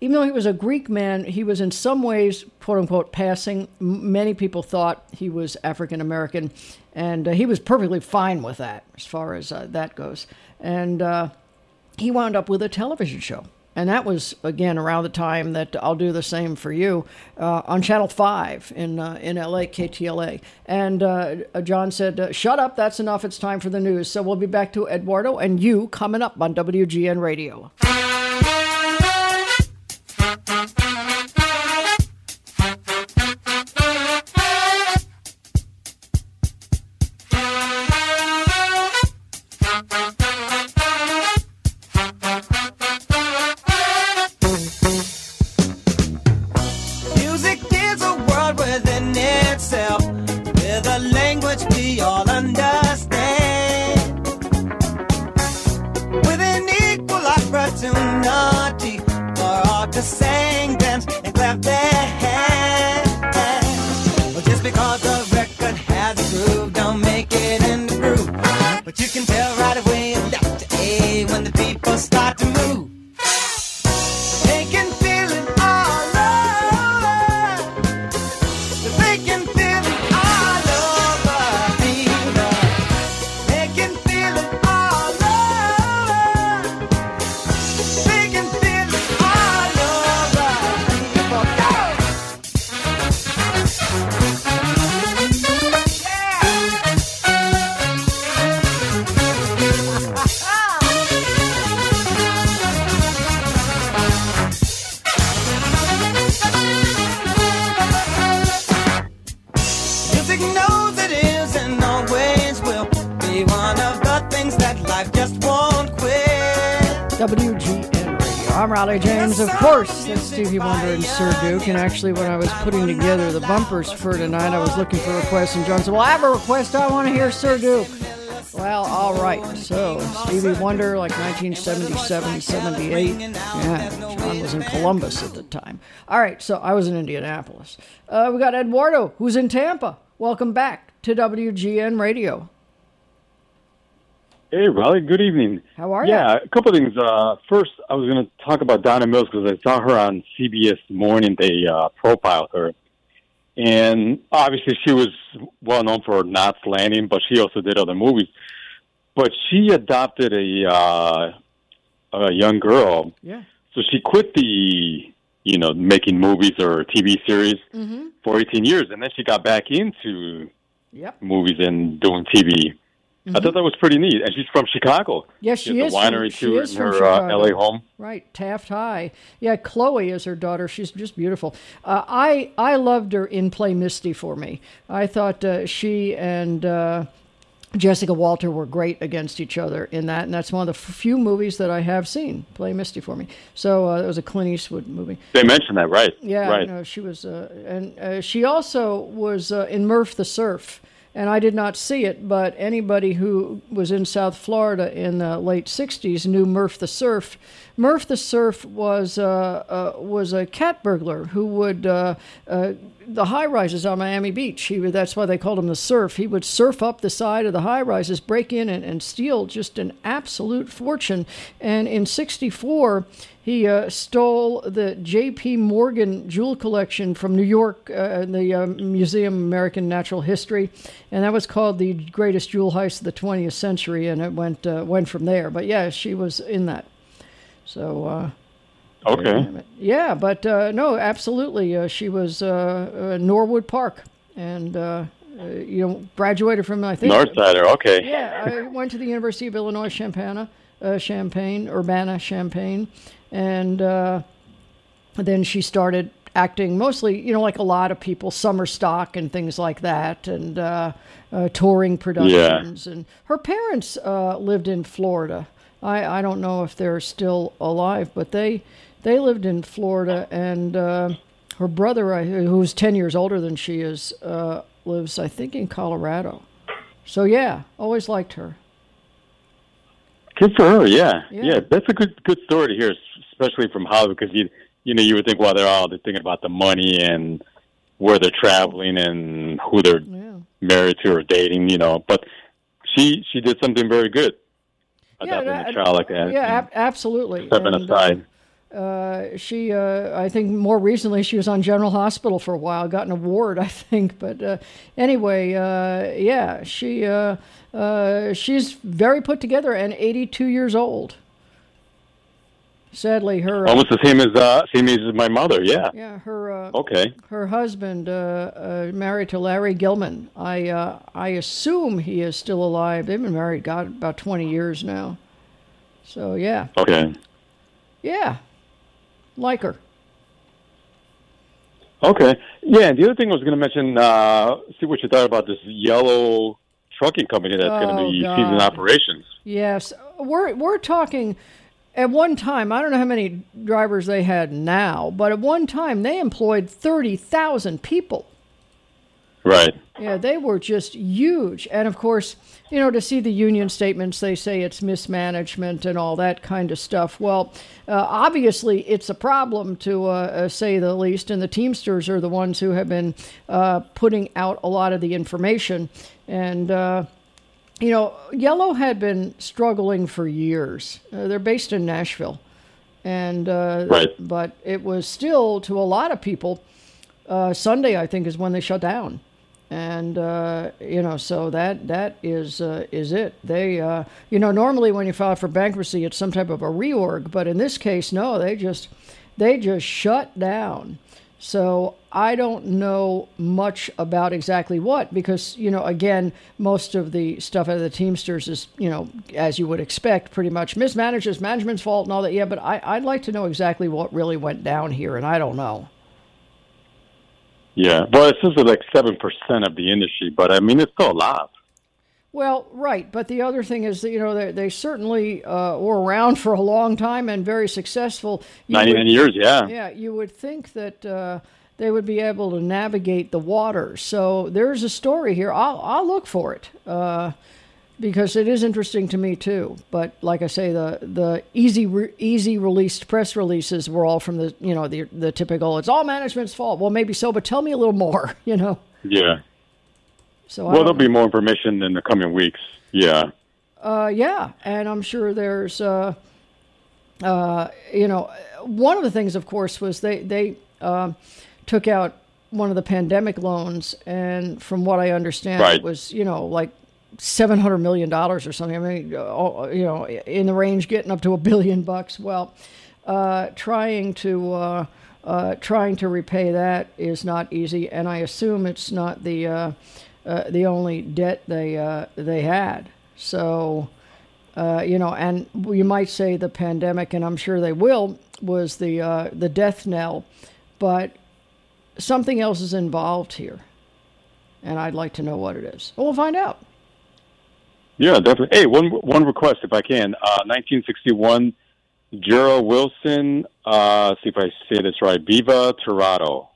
even though he was a Greek man, he was in some ways, quote unquote, passing. M- Many people thought he was African American, and uh, he was perfectly fine with that as far as uh, that goes. And uh, he wound up with a television show. And that was, again, around the time that I'll Do the Same for You uh, on Channel five in uh, in L A, K T L A. And uh, John said, uh, shut up, that's enough, it's time for the news. So we'll be back to Eduardo and you coming up on W G N Radio. W G N Radio. I'm Raleigh James. Of course, that's Stevie Wonder and Sir Duke. And actually, when I was putting together the bumpers for tonight, I was looking for requests, and John said, well, I have a request. I want to hear Sir Duke. Well, all right. So, Stevie Wonder, like nineteen seventy-seven, seventy-eight. Yeah, John was in Columbus at the time. All right, so I was in Indianapolis. Uh, we got Eduardo, who's in Tampa. Welcome back to W G N Radio. Hey, Raleigh. Good evening. How are you? Yeah, a couple of things. Uh, first, I was going to talk about Donna Mills because I saw her on C B S Morning. They uh, profiled her. And obviously she was well known for Knots Landing, but she also did other movies. But she adopted a uh, a young girl. Yeah. So she quit the, you know, making movies or T V series mm-hmm. for eighteen years. And then she got back into yep. movies and doing T V. Mm-hmm. I thought that was pretty neat. And she's from Chicago. Yes, she, she is. The winery, from, too, in her uh, L A home. Right, Taft High. Yeah, Chloe is her daughter. She's just beautiful. Uh, I I loved her in Play Misty for Me. I thought uh, she and uh, Jessica Walter were great against each other in that, and that's one of the few movies that I have seen, Play Misty for Me. So uh, it was a Clint Eastwood movie. They mentioned that, right? Yeah, right. No, she was, uh, and uh, she also was uh, in Murph the Surf. And I did not see it, but anybody who was in South Florida in the late sixties knew Murph the Surf. Murph the Surf was uh, uh, was a cat burglar who would uh, uh, the high rises on Miami Beach. He would, that's why they called him the Surf. He would surf up the side of the high rises, break in and, and steal just an absolute fortune. And in sixty-four, he uh, stole the J P Morgan jewel collection from New York, uh, the uh, Museum of American Natural History, and that was called the greatest jewel heist of the twentieth century. And it went uh, went from there. But yeah, she was in that. So, uh, okay. Yeah, but uh, no, absolutely. Uh, she was uh, uh, Norwood Park, and uh, uh, you know, graduated from, I think. Northsider, okay. Yeah, I went to the University of Illinois Champaign, uh, Champaign, Urbana-Champaign, and uh, then she started acting mostly, you know, like a lot of people, summer stock and things like that, and uh, uh, touring productions. Yeah. And her parents uh, lived in Florida. I, I don't know if they're still alive, but they they lived in Florida, and uh, her brother, who's ten years older than she is, uh, lives, I think, in Colorado. So, yeah, always liked her. Good for her, yeah. Yeah, yeah that's a good good story to hear, especially from Hollywood, because you, you know, you would think, well, they're all they're thinking about the money and where they're traveling and who they're yeah. married to or dating, you know. But she she did something very good. Yeah, adopting a child like that. Yeah, ab- absolutely. Stepping and, aside. Uh, Uh, she, uh, I think more recently she was on General Hospital for a while, got an award, I think. But uh, anyway, uh, yeah, she uh, uh, she's very put together and eighty-two years old. Sadly, her... Almost the same as uh, same age as my mother, yeah. Yeah, her... Uh, okay. Her husband, uh, uh, married to Larry Gilman. I uh, I assume he is still alive. They've been married, God, about twenty years now. So, yeah. Okay. Yeah. Like her. Okay. Yeah, and the other thing I was going to mention, uh, see what you thought about this yellow trucking company that's Oh, going to be God. ceasing operations. Yes. We're, we're talking... At one time, I don't know how many drivers they had now, but at one time they employed thirty thousand people. Right. Yeah, they were just huge. And of course, you know, to see the union statements, they say it's mismanagement and all that kind of stuff. Well, uh, obviously it's a problem to uh, uh, say the least. And the Teamsters are the ones who have been uh, putting out a lot of the information. And, uh, you know, Yellow had been struggling for years. Uh, they're based in Nashville. And, uh, right. But it was still, to a lot of people, uh, Sunday, I think, is when they shut down. And, uh, you know, so that that is uh, is it. They, uh, you know, normally when you file for bankruptcy, it's some type of a reorg. But in this case, no, they just they just shut down. So I don't know much about exactly what, because, you know, again, most of the stuff out of the Teamsters is, you know, as you would expect, pretty much mismanages, management's fault and all that. Yeah, but I, I'd like to know exactly what really went down here, and I don't know. Yeah, well, it's just like seven percent of the industry, but I mean, it's still a lot. Well, right, but the other thing is that, you know, they, they certainly uh, were around for a long time and very successful. You ninety-nine would, years, yeah. Yeah, you would think that uh, they would be able to navigate the waters. So there's a story here. I'll, I'll look for it uh, because it is interesting to me, too. But like I say, the the easy re- easy released press releases were all from the, you know, the, the typical, it's all management's fault. Well, maybe so, but tell me a little more, you know. Yeah. So well, there'll be more information in the coming weeks. Yeah. Uh, yeah, and I'm sure there's, uh, uh, you know, one of the things, of course, was they they uh, took out one of the pandemic loans, and from what I understand, right. it was, you know, like seven hundred million dollars or something. I mean, uh, you know, in the range getting up to a billion bucks. Well, uh, trying to uh, uh, trying to repay that is not easy, and I assume it's not the uh, Uh, the only debt they uh, they had. So, uh, you know, and you might say the pandemic, and I'm sure they will, was the uh, the death knell, but something else is involved here, and I'd like to know what it is. We'll find out. Yeah, definitely. Hey, one one request, if I can. Uh, nineteen sixty-one, Gerald Wilson. Uh, see if I say this right. Viva Torado.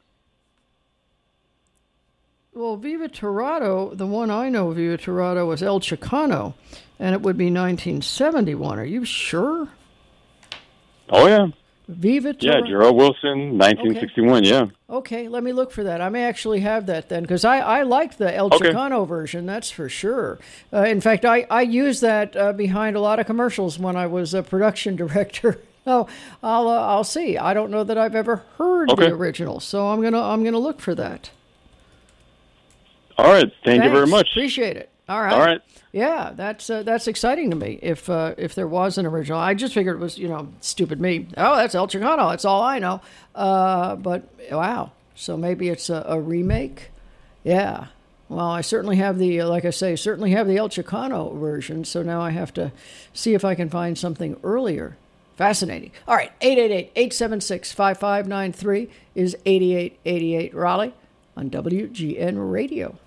Well, Viva Torado, the one I know of Viva Torado was El Chicano, and it would be nineteen seventy-one. Are you sure? Oh, yeah. Viva Torado? Yeah, Gerald Wilson, nineteen sixty-one, okay. Yeah. Okay, let me look for that. I may actually have that then, because I, I like the El okay. Chicano version, that's for sure. Uh, in fact, I, I used that uh, behind a lot of commercials when I was a production director. So I'll uh, I'll see. I don't know that I've ever heard okay. the original, so I'm gonna I'm gonna look for that. All right. Thank Thanks. you very much. Appreciate it. All right. All right. Yeah, that's uh, that's exciting to me. If uh, if there was an original, I just figured it was, you know, stupid me. Oh, that's El Chicano. That's all I know. Uh, but wow. So maybe it's a, a remake. Yeah. Well, I certainly have the, like I say, certainly have the El Chicano version. So now I have to see if I can find something earlier. Fascinating. All right. eight eight eight, eight seven six, five five nine three is eighty-eight eighty-eight Raleigh on W G N Radio.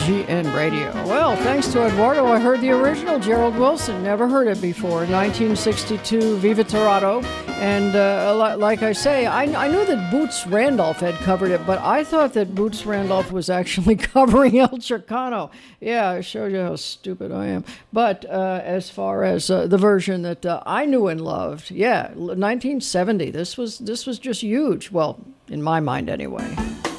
G N Radio. Well, thanks to Eduardo, I heard the original Gerald Wilson. Never heard it before. nineteen sixty-two, Viva Torado. And uh, like I say, I, I knew that Boots Randolph had covered it, but I thought that Boots Randolph was actually covering El Chicano. Yeah, it shows you how stupid I am. But uh, as far as uh, the version that uh, I knew and loved, yeah, nineteen seventy. This was this was just huge. Well, in my mind, anyway.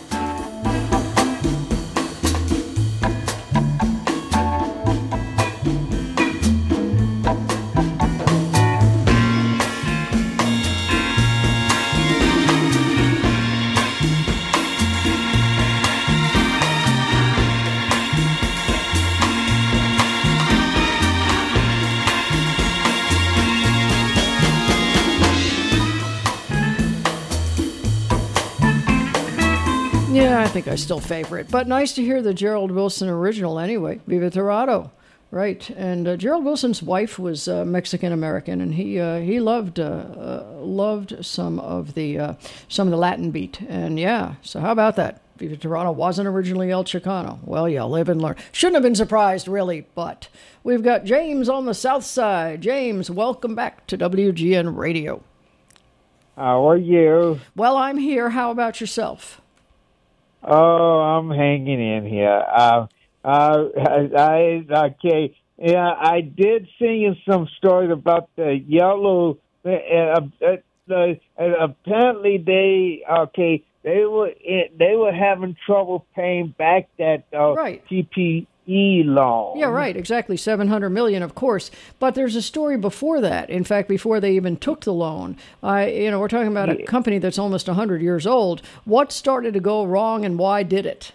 Yeah, I think I still favor it. But nice to hear the Gerald Wilson original anyway. Viva Torado. Right. And uh, Gerald Wilson's wife was uh, Mexican-American, and he uh, he loved uh, uh, loved some of the uh, some of the Latin beat. And yeah, so how about that? Viva Torado wasn't originally El Chicano. Well, yeah, live and learn. Shouldn't have been surprised, really, but we've got James on the south side. James, welcome back to W G N Radio. How are you? Well, I'm here. How about yourself? Oh, I'm hanging in here. Uh, uh, I, I okay. Yeah, I did sing you some stories about the yellow. Uh, uh, uh, uh, apparently, they okay. They were they were having trouble paying back that uh, right. P P E loan. Yeah, right. Exactly, seven hundred million, of course. But there's a story before that. In fact, before they even took the loan, I, you know, we're talking about a company that's almost a hundred years old. What started to go wrong, and why did it?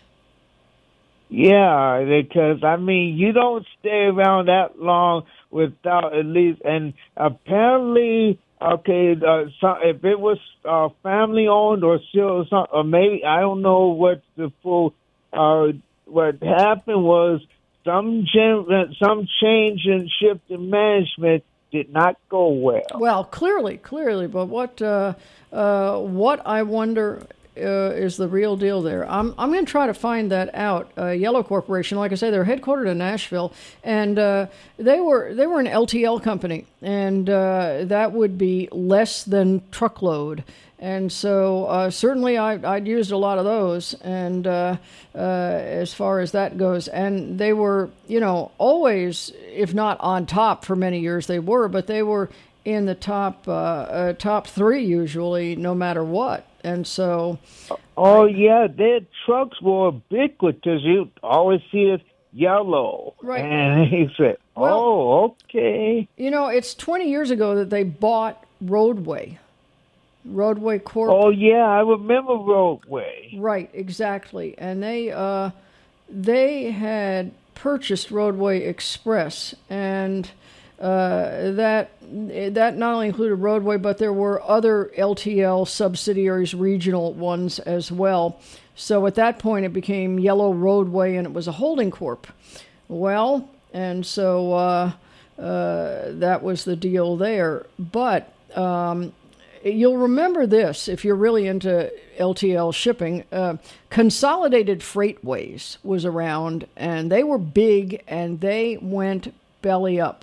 Yeah, because I mean, you don't stay around that long without at least, and apparently. Okay, uh, so if it was uh, family owned or still, or maybe I don't know what the full. Uh, what happened was some gen- some change in shift in management did not go well. Well, clearly, clearly, but what uh, uh, what I wonder. Uh, is the real deal there. I'm I'm going to try to find that out. Uh, Yellow Corporation, like I say, they're headquartered in Nashville, and uh, they were they were an L T L company, and uh, that would be less than truckload. And so uh, certainly I, I'd used a lot of those, and uh, uh, as far as that goes, and they were, you know, always, if not on top for many years, they were, but they were in the top uh, uh, top three usually, no matter what. And so, oh yeah, their trucks were ubiquitous. You always see it yellow, right? And he said, well, "Oh, okay." You know, it's twenty years ago that they bought Roadway, Roadway Corp. Oh yeah, I remember Roadway. Right, exactly. And they uh, they had purchased Roadway Express, and uh, that. That not only included Roadway, but there were other L T L subsidiaries, regional ones as well. So at that point, it became Yellow Roadway, and it was a holding corp. Well, and so uh, uh, that was the deal there. But um, you'll remember this, if you're really into L T L shipping, uh, Consolidated Freightways was around, and they were big, and they went belly up.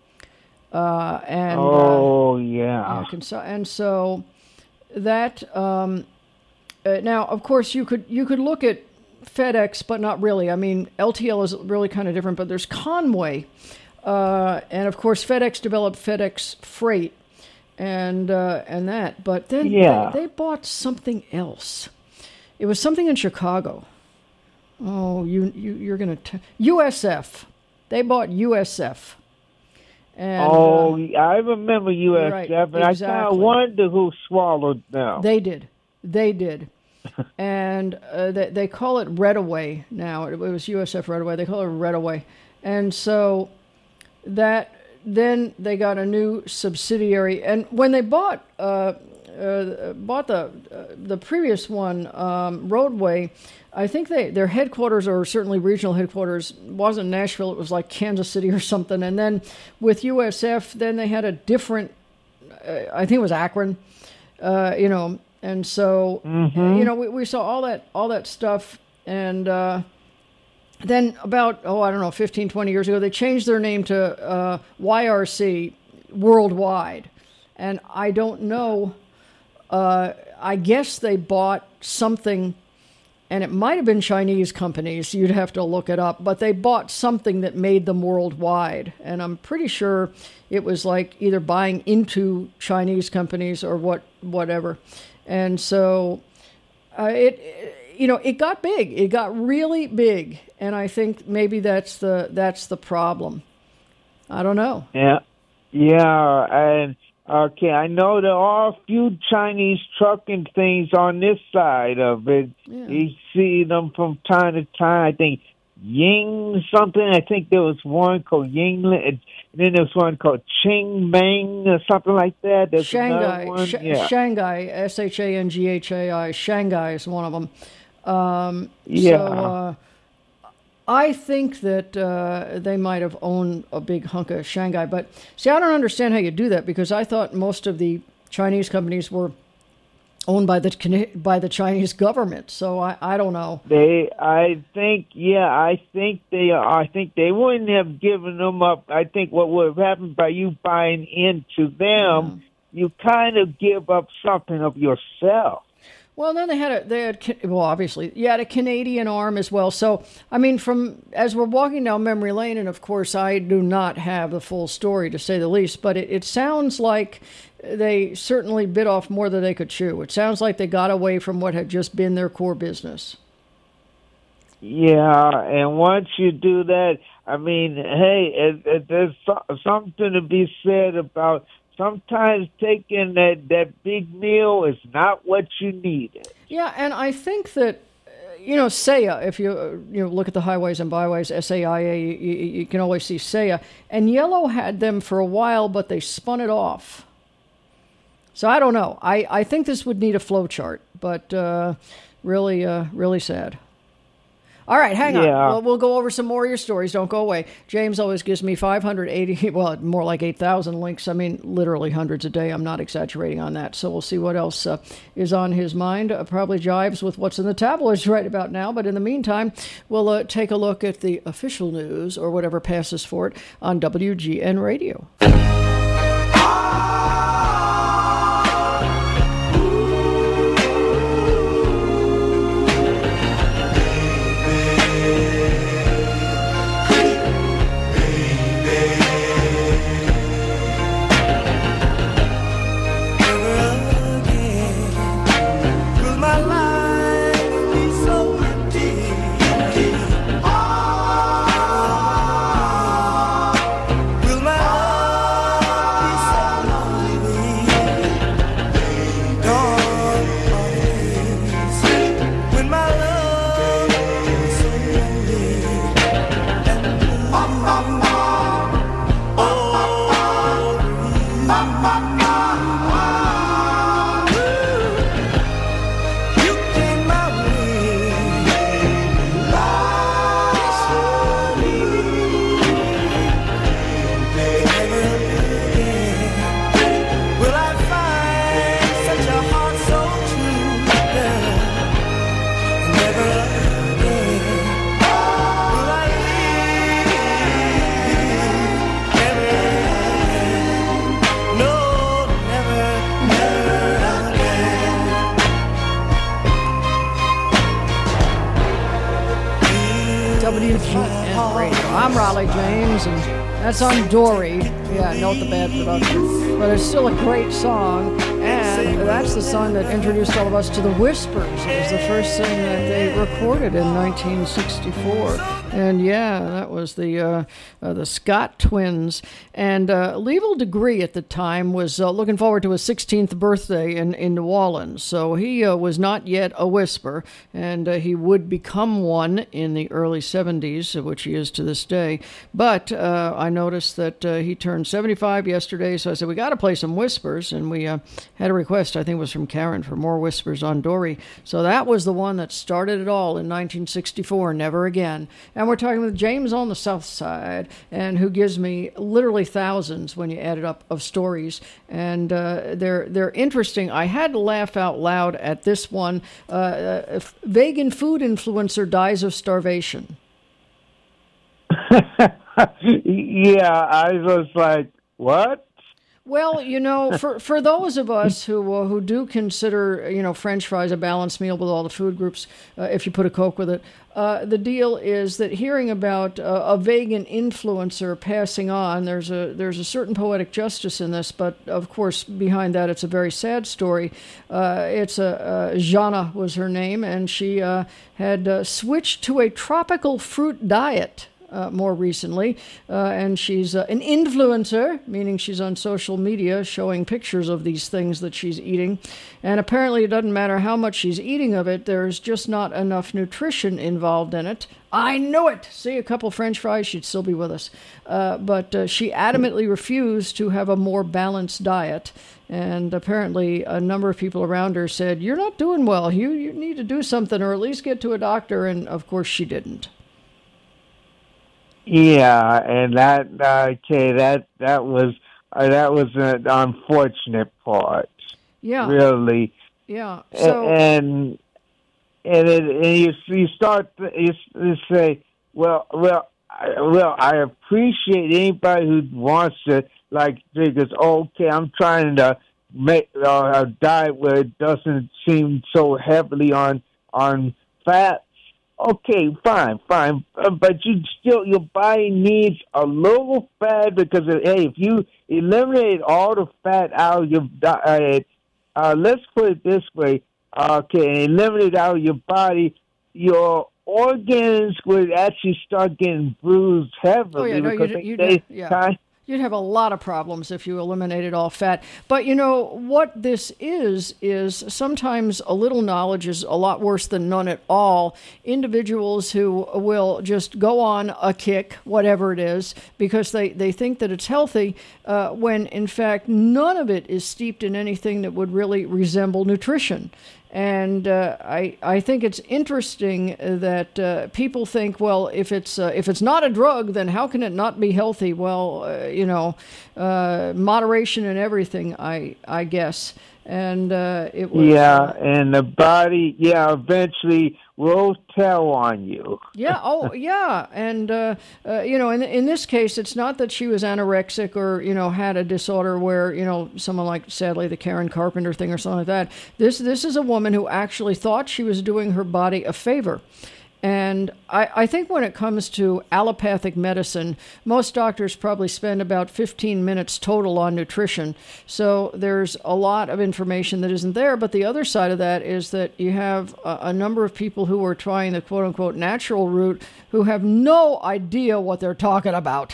Uh, and oh uh, yeah, yeah, and so that um, uh, now, of course, you could you could look at FedEx, but not really. I mean, L T L is really kind of different, but there's Conway, uh, and of course, FedEx developed FedEx Freight, and uh, and that. But then yeah. they, they bought something else. It was something in Chicago. Oh, you you you're gonna t- U S F. They bought U S F. And, oh, uh, I remember U S F, right, and exactly. I kind of wonder who swallowed them. They did. They did. and uh, they, they call it Redaway now. It was U S F Redaway. They call it Redaway. And so that then they got a new subsidiary. And when they bought uh, uh, bought the uh, the previous one, um, Roadway, I think they their headquarters, or certainly regional headquarters, wasn't Nashville. It was like Kansas City or something. And then with U S F, then they had a different, uh, I think it was Akron, uh, you know. And so, mm-hmm. you know, we, we saw all that all that stuff, and uh, then about, oh, I don't know, fifteen, twenty years ago, they changed their name to uh, Y R C Worldwide. And I don't know, uh, I guess they bought something, and it might have been Chinese companies, you'd have to look it up, but they bought something that made them worldwide. And I'm pretty sure it was like either buying into Chinese companies or what, whatever. And so uh, it, you know, it got big. It got really big. And I think maybe that's the that's the problem. I don't know. Yeah, yeah, and okay, I know there are a few Chinese trucking things on this side of it. Yeah. You see them from time to time. I think Ying something. I think there was one called Yingling, and then there was one called Ching Meng or something like that. There's Shanghai, one. Sh- yeah. Shanghai, S H A N G H A I. Shanghai is one of them. Um, Yeah. So uh, I think that uh, they might have owned a big hunk of Shanghai. But see, I don't understand how you do that, because I thought most of the Chinese companies were owned by the by the Chinese government. So I, I don't know. They, I think, yeah, I think they are. I think they wouldn't have given them up. I think what would have happened by you buying into them, yeah. you kind of give up something of yourself. Well, then they had a they had well, obviously, you had a Canadian arm as well. So I mean, from as we're walking down memory lane, and of course, I do not have the full story to say the least, but it, it sounds like they certainly bit off more than they could chew. It sounds like they got away from what had just been their core business. Yeah, and once you do that, I mean, hey, it, it, there's so, something to be said about sometimes taking that, that big meal is not what you needed. Yeah, and I think that, you know, S A I A, if you uh, you know look at the highways and byways, S A I A, you, you can always see S A I A. And Yellow had them for a while, but they spun it off. So I don't know. I, I think this would need a flow chart, but uh, really, uh, really sad. All right, hang on. Yeah. We'll, we'll go over some more of your stories. Don't go away. James always gives me five hundred eighty, well, more like eight thousand links. I mean, literally hundreds a day. I'm not exaggerating on that. So we'll see what else uh, is on his mind. Uh, probably jives with what's in the tabloids right about now. But in the meantime, we'll uh, take a look at the official news, or whatever passes for it, on W G N Radio. W G N Radio. I'm Raleigh James, and that's on Dory. Yeah, note the bad production. But it's still a great song, and that's the song that introduced all of us to the Whispers. It was the first thing that they recorded in nineteen sixty-four. And yeah, that was the uh, uh, the Scott twins. And uh, Level Degree at the time was uh, looking forward to his sixteenth birthday in, in New Orleans. So he uh, was not yet a Whisper, and uh, he would become one in the early seventies, which he is to this day. But uh, I noticed that uh, he turned seventy-five yesterday, so I said, we got to play some Whispers. And we uh, had a request, I think it was from Karen, for more Whispers on Dory. So that was the one that started it all in nineteen sixty-four, Never Again. And we're talking with James on the South Side, and who gives me literally thousands when you add it up of stories, and uh, they're they're interesting. I had to laugh out loud at this one. Uh, a vegan food influencer dies of starvation. Yeah, I was like, what? Well, you know, for, for those of us who uh, who do consider, you know, French fries a balanced meal with all the food groups, uh, if you put a Coke with it, uh, the deal is that hearing about uh, a vegan influencer passing on, there's a there's a certain poetic justice in this, but of course behind that it's a very sad story. Uh, it's a uh, Jana was her name, and she uh, had uh, switched to a tropical fruit diet. Uh, more recently, uh, and she's uh, an influencer, meaning she's on social media showing pictures of these things that she's eating. And apparently it doesn't matter how much she's eating of it, there's just not enough nutrition involved in it. I knew it! See, a couple French fries, she'd still be with us. Uh, but uh, she adamantly refused to have a more balanced diet. And apparently a number of people around her said, you're not doing well, you, you need to do something or at least get to a doctor. And of course she didn't. Yeah, and that uh, okay, that that was uh, that was an unfortunate part. Yeah, really. Yeah. So and and, it, and you you start to, you, you say, well, well, I, well, I appreciate anybody who wants to like because okay, I'm trying to make uh, a diet where it doesn't seem so heavily on on fat. Okay, fine, fine, uh, but you still your body needs a little fat because of, hey, if you eliminate all the fat out of your diet, uh, let's put it this way, okay, eliminate out of your body, your organs would actually start getting bruised heavily oh, yeah, no, because you, they, you, yeah. kind You'd have a lot of problems if you eliminated all fat. But, you know, what this is, is sometimes a little knowledge is a lot worse than none at all. Individuals who will just go on a kick, whatever it is, because they, they think that it's healthy, uh, when, in fact, none of it is steeped in anything that would really resemble nutrition. And uh, I I think it's interesting that uh, people think, well, if it's uh, if it's not a drug, then how can it not be healthy? Well, uh, you know, uh, moderation and everything, I I guess. And uh, it was yeah, uh, and the body, yeah, eventually will tell on you. yeah, oh yeah, and uh, uh, you know, in in this case, it's not that she was anorexic or you know had a disorder where you know someone like sadly the Karen Carpenter thing or something like that. This this is a woman who actually thought she was doing her body a favor. And I, I think when it comes to allopathic medicine, most doctors probably spend about fifteen minutes total on nutrition. So there's a lot of information that isn't there. But the other side of that is that you have a, a number of people who are trying the quote-unquote natural route who have no idea what they're talking about.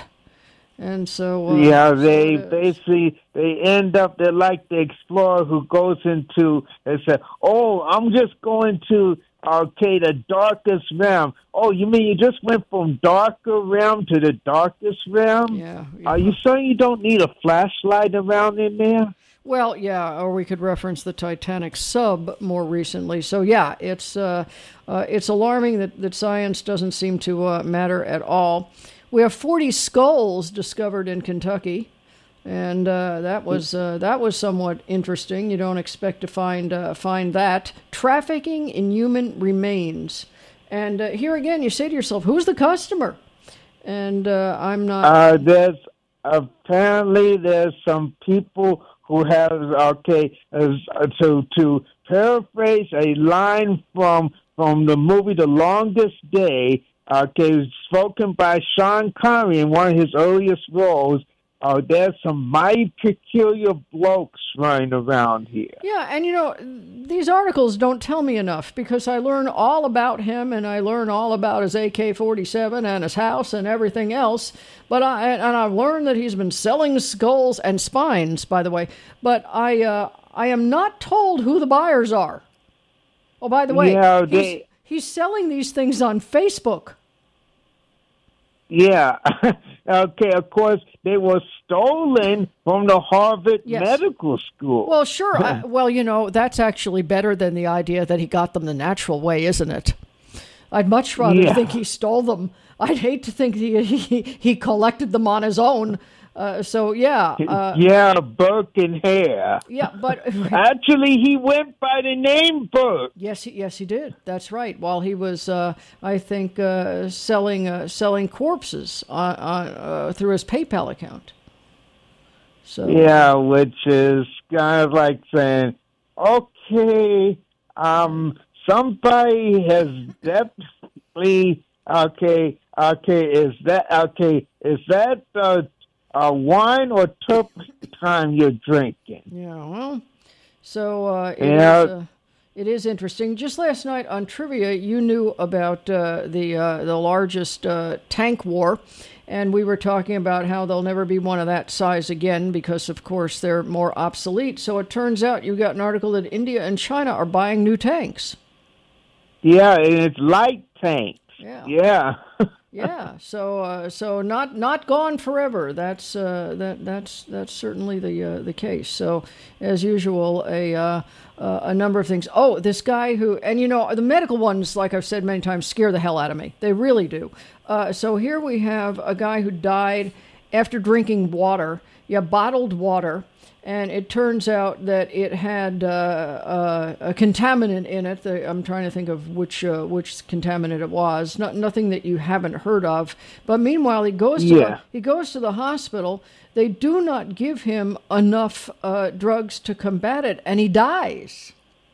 And so... Uh, yeah, they so basically, they end up, they're like the explorer who goes into, and says, oh, I'm just going to... Okay, the darkest realm. Oh, you mean you just went from darker realm to the darkest realm? Yeah. yeah. Are you saying you don't need a flashlight around in there? Well, yeah, or we could reference the Titanic sub more recently. So, yeah, it's uh, uh, it's alarming that, that science doesn't seem to uh, matter at all. We have forty skulls discovered in Kentucky. And uh, that was uh, that was somewhat interesting. You don't expect to find uh, find that. Trafficking in human remains. And uh, here again, you say to yourself, who's the customer? And uh, I'm not... Uh, there's apparently there's some people who have, okay, as, uh, to, to paraphrase a line from, from the movie The Longest Day, okay, spoken by Sean Connery in one of his earliest roles. Uh, there's some mighty peculiar blokes running around here. Yeah, and you know, these articles don't tell me enough because I learn all about him and I learn all about his A K forty-seven and his house and everything else. But I and I've learned that he's been selling skulls and spines, by the way. But I uh, I am not told who the buyers are. Oh, by the way, yeah, he's, they... he's selling these things on Facebook. Yeah. Okay, of course, they were stolen from the Harvard yes. Medical School. Well, sure. I, well, you know, that's actually better than the idea that he got them the natural way, isn't it? I'd much rather yeah. think he stole them. I'd hate to think he, he, he collected them on his own. Uh, so yeah, uh, yeah, Burke and Hare. yeah, but actually, he went by the name Burke. Yes, he, yes, he did. That's right. While he was, uh, I think, uh, selling uh, selling corpses on, on, uh, through his PayPal account. So yeah, which is kind of like saying, okay, um, somebody has definitely, okay, okay, is that okay? Is that uh, uh, wine or turpentine you're drinking? Yeah, well, so uh, it yeah. is. Uh, It is interesting. Just last night on trivia, you knew about uh, the uh, the largest uh, tank war, and we were talking about how there'll never be one of that size again because, of course, they're more obsolete. So it turns out you got an article that India and China are buying new tanks. Yeah, and it's light tanks. Yeah. Yeah. Yeah. So uh, so not not gone forever. That's uh, that that's that's certainly the uh, the case. So as usual, a uh, uh, a number of things. Oh, this guy who, and you know, the medical ones, like I've said many times, scare the hell out of me. They really do. Uh, so here we have a guy who died after drinking water, yeah, bottled water. And it turns out that it had uh, uh, a contaminant in it. I'm trying to think of which uh, which contaminant it was. Not nothing that you haven't heard of. But meanwhile, he goes to yeah. the, he goes to the hospital. They do not give him enough uh, drugs to combat it, and he dies.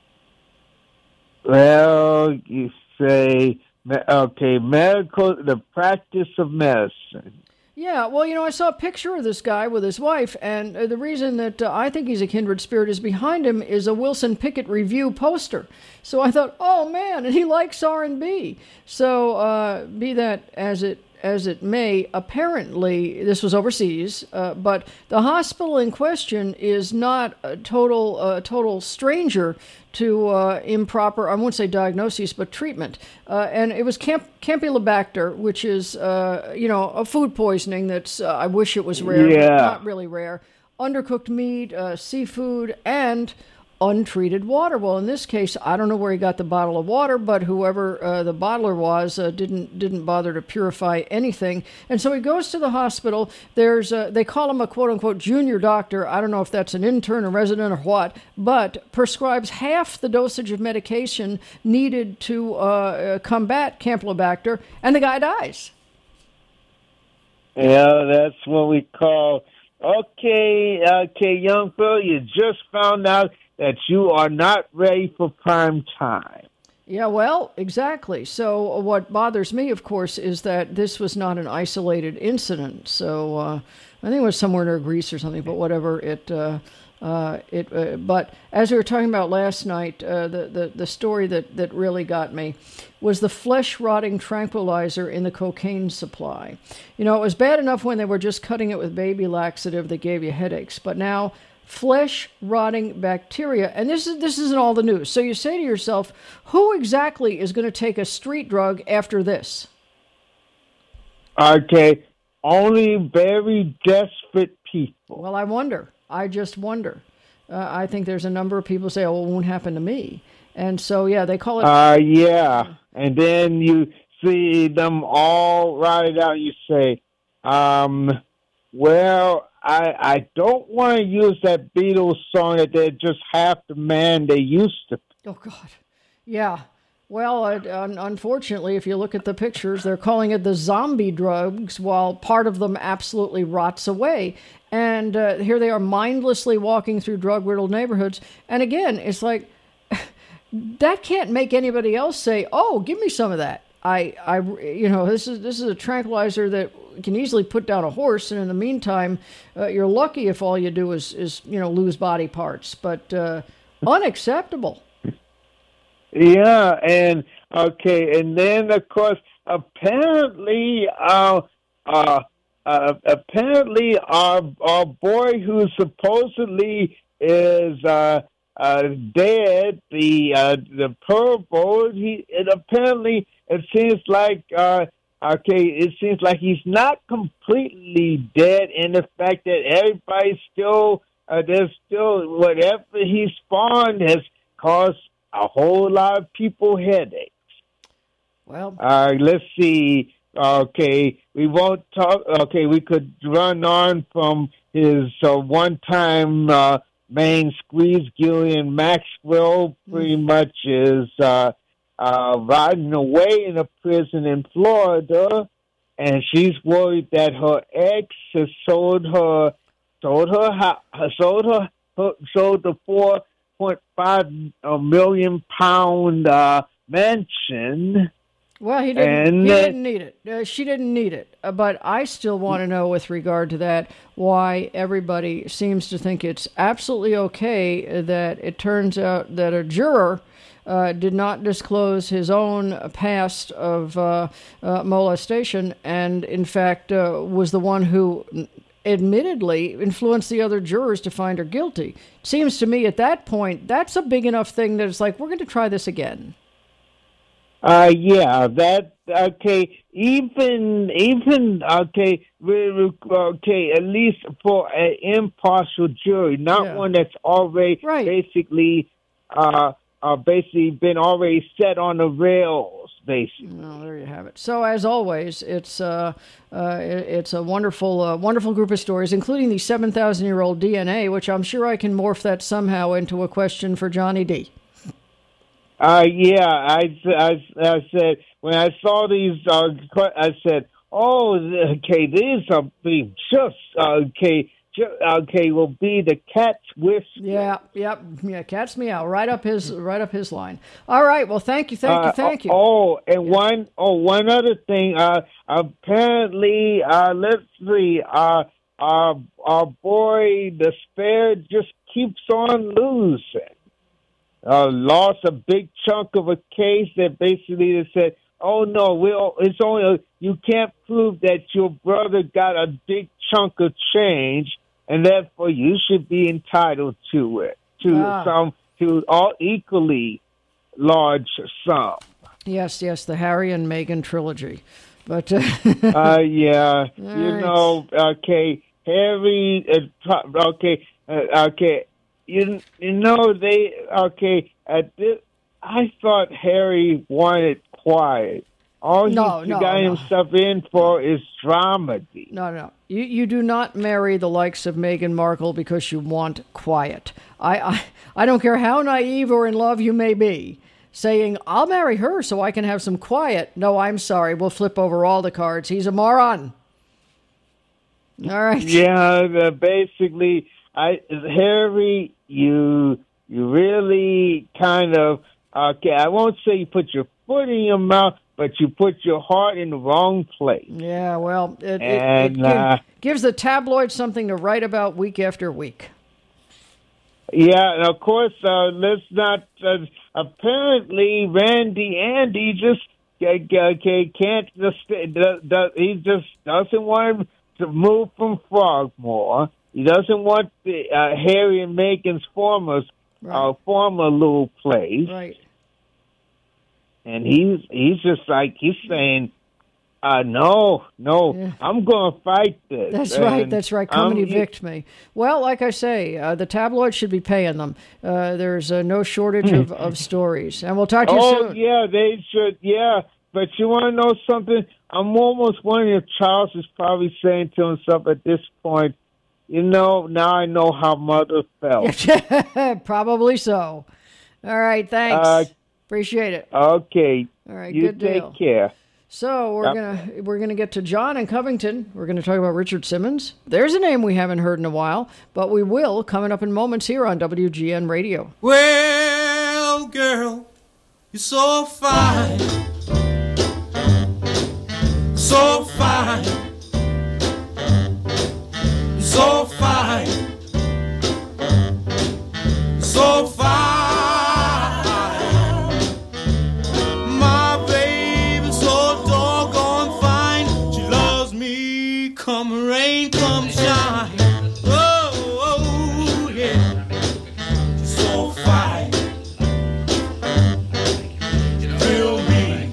Well, you say okay, medical, the practice of medicine. Yeah, well, you know, I saw a picture of this guy with his wife, and uh, the reason that uh, I think he's a kindred spirit is behind him is a Wilson Pickett Review poster. So I thought, oh man, and he likes R and B. So uh, be that as it as it may, apparently this was overseas, uh, but the hospital in question is not a total uh, total stranger to uh, improper, I won't say diagnosis, but treatment. Uh, and it was Camp- Campylobacter, which is, uh, you know, a food poisoning that's, uh, I wish it was rare, yeah. but not really rare. Undercooked meat, uh, seafood, and untreated water. Well, in this case, I don't know where he got the bottle of water, but whoever uh, the bottler was uh, didn't didn't bother to purify anything. And so he goes to the hospital. There's a, they call him a quote-unquote junior doctor. I don't know if that's an intern, a resident, or what, but prescribes half the dosage of medication needed to uh, combat Campylobacter, and the guy dies. Yeah, that's what we call, okay, okay, young Phil, you just found out that you are not ready for prime time. Yeah, well, exactly. So what bothers me, of course, is that this was not an isolated incident. So uh, I think it was somewhere near Greece or something, but whatever. It, uh, uh, it. Uh, but as we were talking about last night, uh, the, the, the story that, that really got me was the flesh-rotting tranquilizer in the cocaine supply. You know, it was bad enough when they were just cutting it with baby laxative that gave you headaches, but now flesh-rotting bacteria, and this is this isn't all the news. So you say to yourself, who exactly is going to take a street drug after this? Okay, only very desperate people. Well, I wonder. I just wonder. Uh, I think there's a number of people who say, oh, it won't happen to me. And so, yeah, they call it... Uh, yeah, and then you see them all write out, you say, um, well... I, I don't want to use that Beatles song that they're just half the man they used to. Oh, God. Yeah. Well, uh, un- unfortunately, if you look at the pictures, they're calling it the zombie drugs, while part of them absolutely rots away. And uh, here they are mindlessly walking through drug-riddled neighborhoods. And again, it's like, that can't make anybody else say, oh, give me some of that. I, I, you know, this is this is a tranquilizer that can easily put down a horse, and in the meantime, uh, you're lucky if all you do is, is you know, lose body parts. But uh, unacceptable. Yeah, and okay, and then of course, apparently, uh, uh, uh apparently, our our boy who supposedly is uh, uh, dead, the uh, the purple, he it apparently. It seems like, uh, okay, it seems like he's not completely dead in the fact that everybody's still, uh, there's still, whatever he spawned has caused a whole lot of people headaches. Well, uh, let's see, Okay, we won't talk. Okay, we could run on from his uh, one-time uh, main squeeze. Gillian Maxwell pretty much is uh, uh, riding away in a prison in Florida, and she's worried that her ex has sold her, sold her, ho- sold her, her sold the four point five million pound uh, mansion. Well, he didn't. And, he uh, didn't need it. Uh, she didn't need it. Uh, but I still want to know, with regard to that, why everybody seems to think it's absolutely okay that it turns out that a juror uh, did not disclose his own past of uh, uh, molestation, and in fact uh, was the one who admittedly influenced the other jurors to find her guilty. It seems to me at that point that's a big enough thing that it's like, we're going to try this again. Uh, yeah, that, okay, even, even, okay, we, okay, at least for an impartial jury, not Yeah. one that's already Right. basically, uh, uh, basically been already set on the rails, basically. Well, there you have it. So, as always, it's uh, uh, it- it's a wonderful, uh, wonderful group of stories, including the seven thousand year old D N A, which I'm sure I can morph that somehow into a question for Johnny D. Uh, yeah, I, I, I said, when I saw these, uh, que- I said, oh, okay, these are be just, okay, ju- okay, will be the cat's whisper. Yeah, yep, yeah, cat's meow, right up his, right up his line. All right, well, thank you, thank you, Uh, thank you. Oh, and one, oh, one other thing. Uh, apparently, uh, let's see. Uh, our our boy, the spare, just keeps on losing. Uh, lost a big chunk of a case that basically they said, "Oh no, we it's only you can't prove that your brother got a big chunk of change, and therefore you should be entitled to it, to Ah. some, to all equally large sum." Yes, yes, the Harry and Meghan trilogy. But uh, Uh, yeah, you right. know, okay, Harry, uh, pro- okay, uh, okay, you you know they okay. At this, I thought Harry wanted quiet. All he, No, he no, got no. himself in for is dramedy. no, no, you you do not marry the likes of Meghan Markle because you want quiet. I I, I don't care how naive or in love you may be. Saying, I'll marry her so I can have some quiet. No, I'm sorry. We'll flip over all the cards. He's a moron. All right. Yeah, uh, basically, I Harry, you you really kind of okay. I won't say you put your foot in your mouth, but you put your heart in the wrong place. Yeah, well, it, it, And, it gi- uh, gives the tabloids something to write about week after week. Yeah, and of course, uh, let's not. Uh, apparently, Randy Andy just uh, uh, can't just. Uh, uh, he just doesn't want to move from Frogmore. He doesn't want the uh, Harry and Meghan's former Right. uh, former little place, Right. and he's he's just like he's saying, uh, "No, no, Yeah. I'm going to fight this." That's right. And That's right. Come and I'm- evict me. Well, like I say, uh, the tabloids should be paying them. Uh, there's uh, no shortage of, of stories. And we'll talk to you Oh, soon. yeah, they should, yeah. But you want to know something? I'm almost wondering if Charles is probably saying to himself at this point, you know, now I know how Mother felt. Probably so. All right. Thanks. Uh, Appreciate it. Okay. All right. You Good take deal. care. So we're Yep. gonna we're gonna get to John in Covington. We're gonna talk about Richard Simmons. There's a name we haven't heard in a while, but we will coming up in moments here on W G N Radio. Well, girl, you're so fine, so fine, so fine, so fine. My baby so doggone fine. She loves me, come rain, come shine. Oh, oh yeah. She's so fine. You thrill me.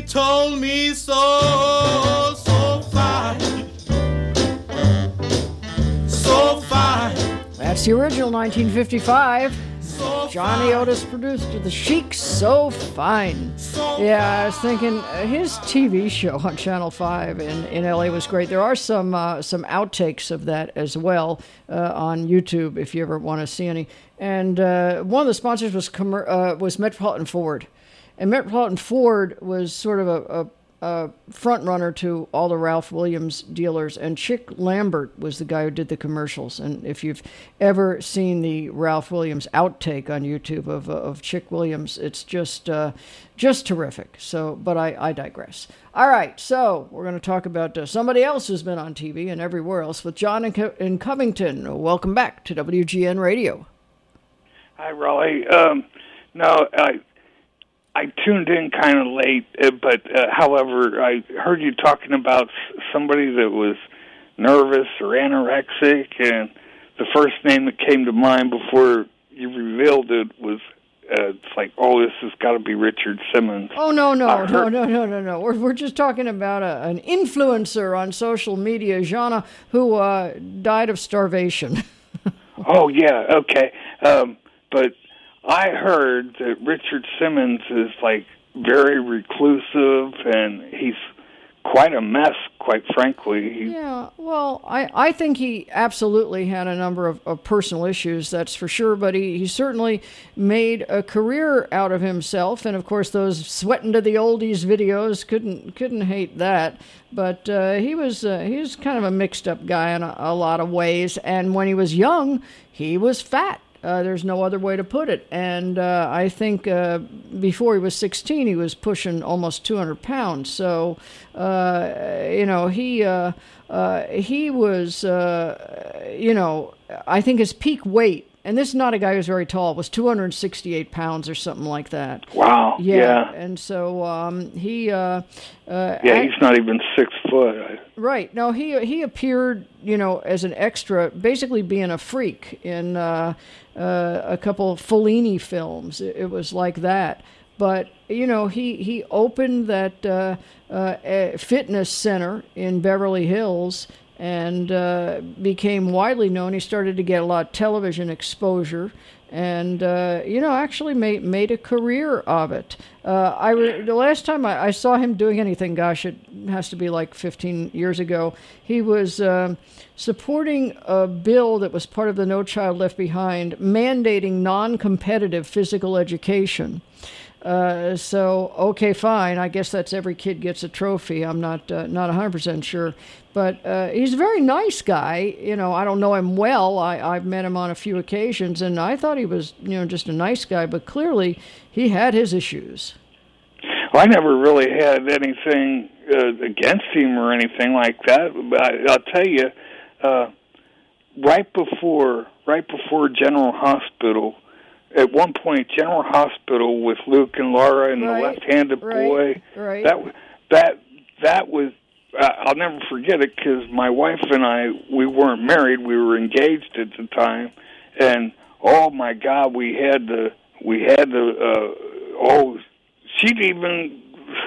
told me so, so fine, so fine. That's the original nineteen fifty-five. Johnny Otis produced The Chics, So Fine. Yeah, I was thinking uh, his T V show on Channel five in, in L A was great. There are some uh, some outtakes of that as well uh, on YouTube if you ever want to see any. And uh, one of the sponsors was commer- uh, was Metropolitan Ford. And Metropolitan Ford was sort of a, a Uh, front runner to all the Ralph Williams dealers, and Chick Lambert was the guy who did the commercials. And if you've ever seen the Ralph Williams outtake on YouTube of uh, of Chick Williams, it's just uh, just terrific. So, but I, I digress. All right, so we're going to talk about uh, somebody else who's been on T V and everywhere else with John in, Co- in Covington. Welcome back to W G N Radio. Hi, Raleigh. Um, no, I. I tuned in kind of late, but uh, however, I heard you talking about somebody that was nervous or anorexic, and the first name that came to mind before you revealed it was, uh, it's like, oh, this has got to be Richard Simmons. Oh, no, no, heard- no, no, no, no, no. We're, we're just talking about a, an influencer on social media, Jana, who uh, died of starvation. Oh, yeah, okay. Um, but I heard that Richard Simmons is, like, very reclusive, and he's quite a mess, quite frankly. He, yeah, well, I, I think he absolutely had a number of, of personal issues, that's for sure, but he, he certainly made a career out of himself, and, of course, those sweating to the oldies videos, couldn't couldn't hate that. But uh, he was uh, he was kind of a mixed-up guy in a, a lot of ways, and when he was young, he was fat. Uh, there's no other way to put it. And uh, I think uh, before he was sixteen, he was pushing almost two hundred pounds. So, uh, you know, he uh, uh, he was, uh, you know, I think his peak weight, and this is not a guy who's very tall, was two hundred sixty-eight pounds or something like that. Wow. Yeah. Yeah. And so um, he... Uh, uh, yeah, act- he's not even six foot. Right. No, he he appeared, you know, as an extra, basically being a freak in uh, uh, a couple Fellini films. It, it was like that. But, you know, he, he opened that uh, uh, fitness center in Beverly Hills and uh, became widely known. He started to get a lot of television exposure and, uh, you know, actually made made a career of it. Uh, I re- the last time I, I saw him doing anything, gosh, it has to be like fifteen years ago, he was uh, supporting a bill that was part of the No Child Left Behind, mandating non-competitive physical education. Uh, so, okay, fine. I guess that's every kid gets a trophy. I'm not uh, not one hundred percent sure. But uh, he's a very nice guy. You know, I don't know him well. I, I've met him on a few occasions, and I thought he was, you know, just a nice guy. But clearly, he had his issues. Well, I never really had anything uh, against him or anything like that. But I, I'll tell you, uh, right before right before General Hospital, at one point, General Hospital with Luke and Laura and right, the left-handed right, boy. Right. That that that was. Uh, I'll never forget it because my wife and I, we weren't married. We were engaged at the time, and oh my God, we had the we had the uh, oh, she'd even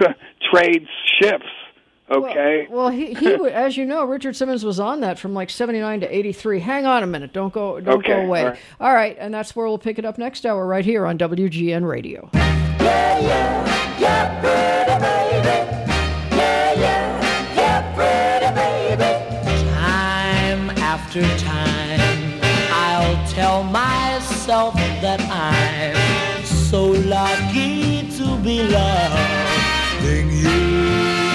trade shifts. Okay. Well, well he, he as you know, Richard Simmons was on that from like seventy-nine to eighty-three. Hang on a minute. Don't go don't okay, go away. all right. all right, and that's where we'll pick it up next hour right here on W G N Radio. Yeah, yeah, yeah, pretty baby. Yeah, yeah, yeah, pretty baby. Time after time, I'll tell myself that I'm so lucky to be loving you.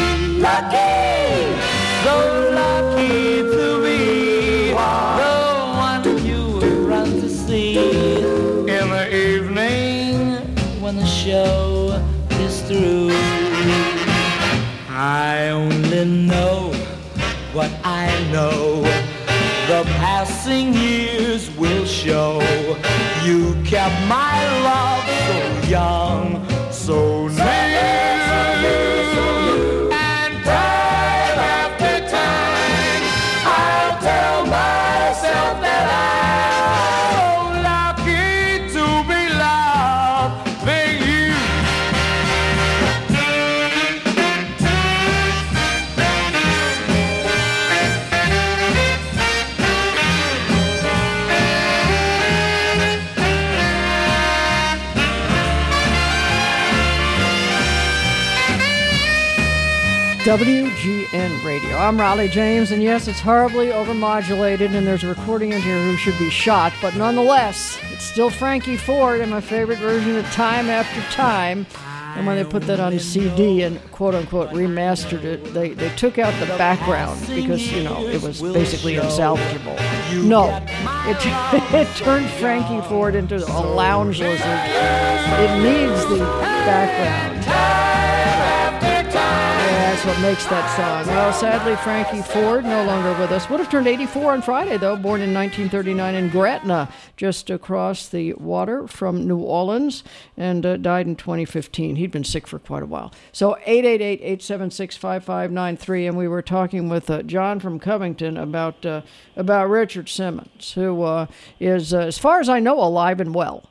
Lucky, So lucky to be wow. the one you run to see in the evening when the show is through. I only know what I know. The passing years will show. You kept my love so young, so near. W G N Radio. I'm Raleigh James, and yes, it's horribly overmodulated, and there's a recording in here who should be shot, but nonetheless, it's still Frankie Ford and my favorite version of Time After Time. And when they put that on C D and quote-unquote remastered it, they, they took out the background because, you know, it was basically unsalvageable. No, it, it turned Frankie Ford into a lounge lizard. It needs the background. Yeah, that's what makes that song. Well, sadly, Frankie Ford, no longer with us. Would have turned eighty-four on Friday, though, born in nineteen thirty-nine in Gretna, just across the water from New Orleans, and uh, died in twenty fifteen. He'd been sick for quite a while. So eight eight eight, eight seven six, five five nine three, and we were talking with uh, John from Covington about uh, about Richard Simmons, who uh, is, uh, as far as I know, alive and well.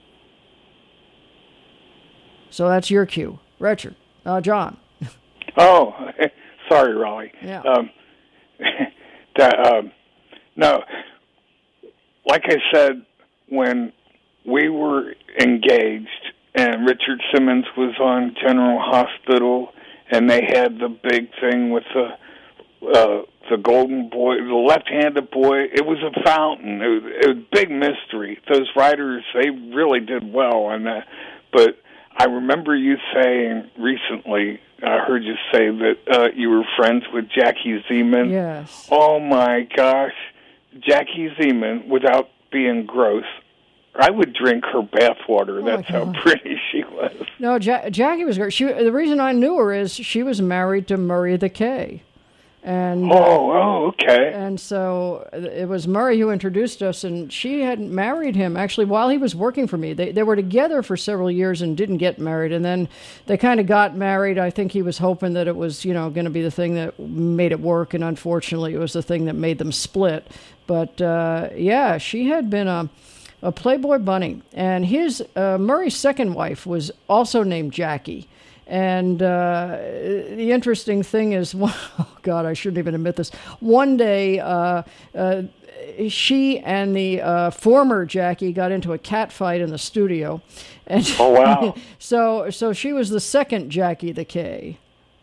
So that's your cue. Richard. Uh, John. Oh, sorry, Raleigh. Yeah. Um, that, um, no, like I said, when we were engaged and Richard Simmons was on General Hospital and they had the big thing with the uh, the golden boy, the left-handed boy, it was a fountain. It was, it was a big mystery. Those writers, they really did well on that. But I remember you saying recently, I heard you say that uh, you were friends with Jackie Zeman. Yes. Oh, my gosh. Jackie Zeman, without being gross, I would drink her bathwater. Oh, That's how pretty she was. No, ja- Jackie was great. She, the reason I knew her is she was married to Murray the K. And, oh, oh, okay. And so it was Murray who introduced us, and she had married him actually while he was working for me. They they were together for several years and didn't get married, and then they kind of got married. I think he was hoping that it was, you know, going to be the thing that made it work, and unfortunately, it was the thing that made them split. But uh, yeah, she had been a a Playboy bunny, and his uh, Murray's second wife was also named Jackie. And uh, the interesting thing is, oh God, I shouldn't even admit this. One day, uh, uh, she and the uh, former Jackie got into a cat fight in the studio. And oh, wow. so, so she was the second Jackie the K.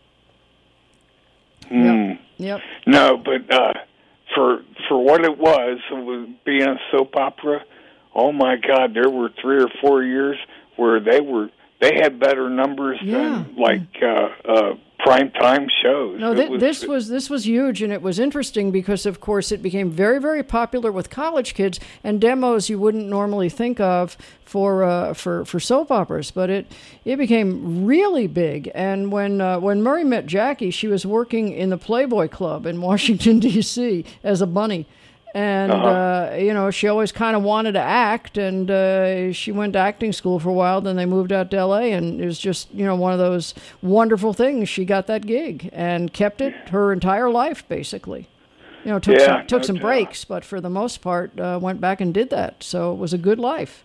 Mm. Yep. Yep. No, but uh, for for what it was, it was being a soap opera. Oh my God, there were three or four years where they were. They had better numbers yeah. than like uh, uh, prime time shows. No, th- was, this was this was huge, and it was interesting because, of course, it became very, very popular with college kids and demos you wouldn't normally think of for uh, for for soap operas. But it it became really big. And when uh, when Murray met Jackie, she was working in the Playboy Club in Washington D C as a bunny. And, uh-huh. uh, you know, she always kind of wanted to act, and uh, she went to acting school for a while. Then they moved out to L A, and it was just, you know, one of those wonderful things. She got that gig and kept it her entire life, basically. You know, took yeah, some, took no some doubt. breaks, but for the most part, uh, went back and did that. So it was a good life.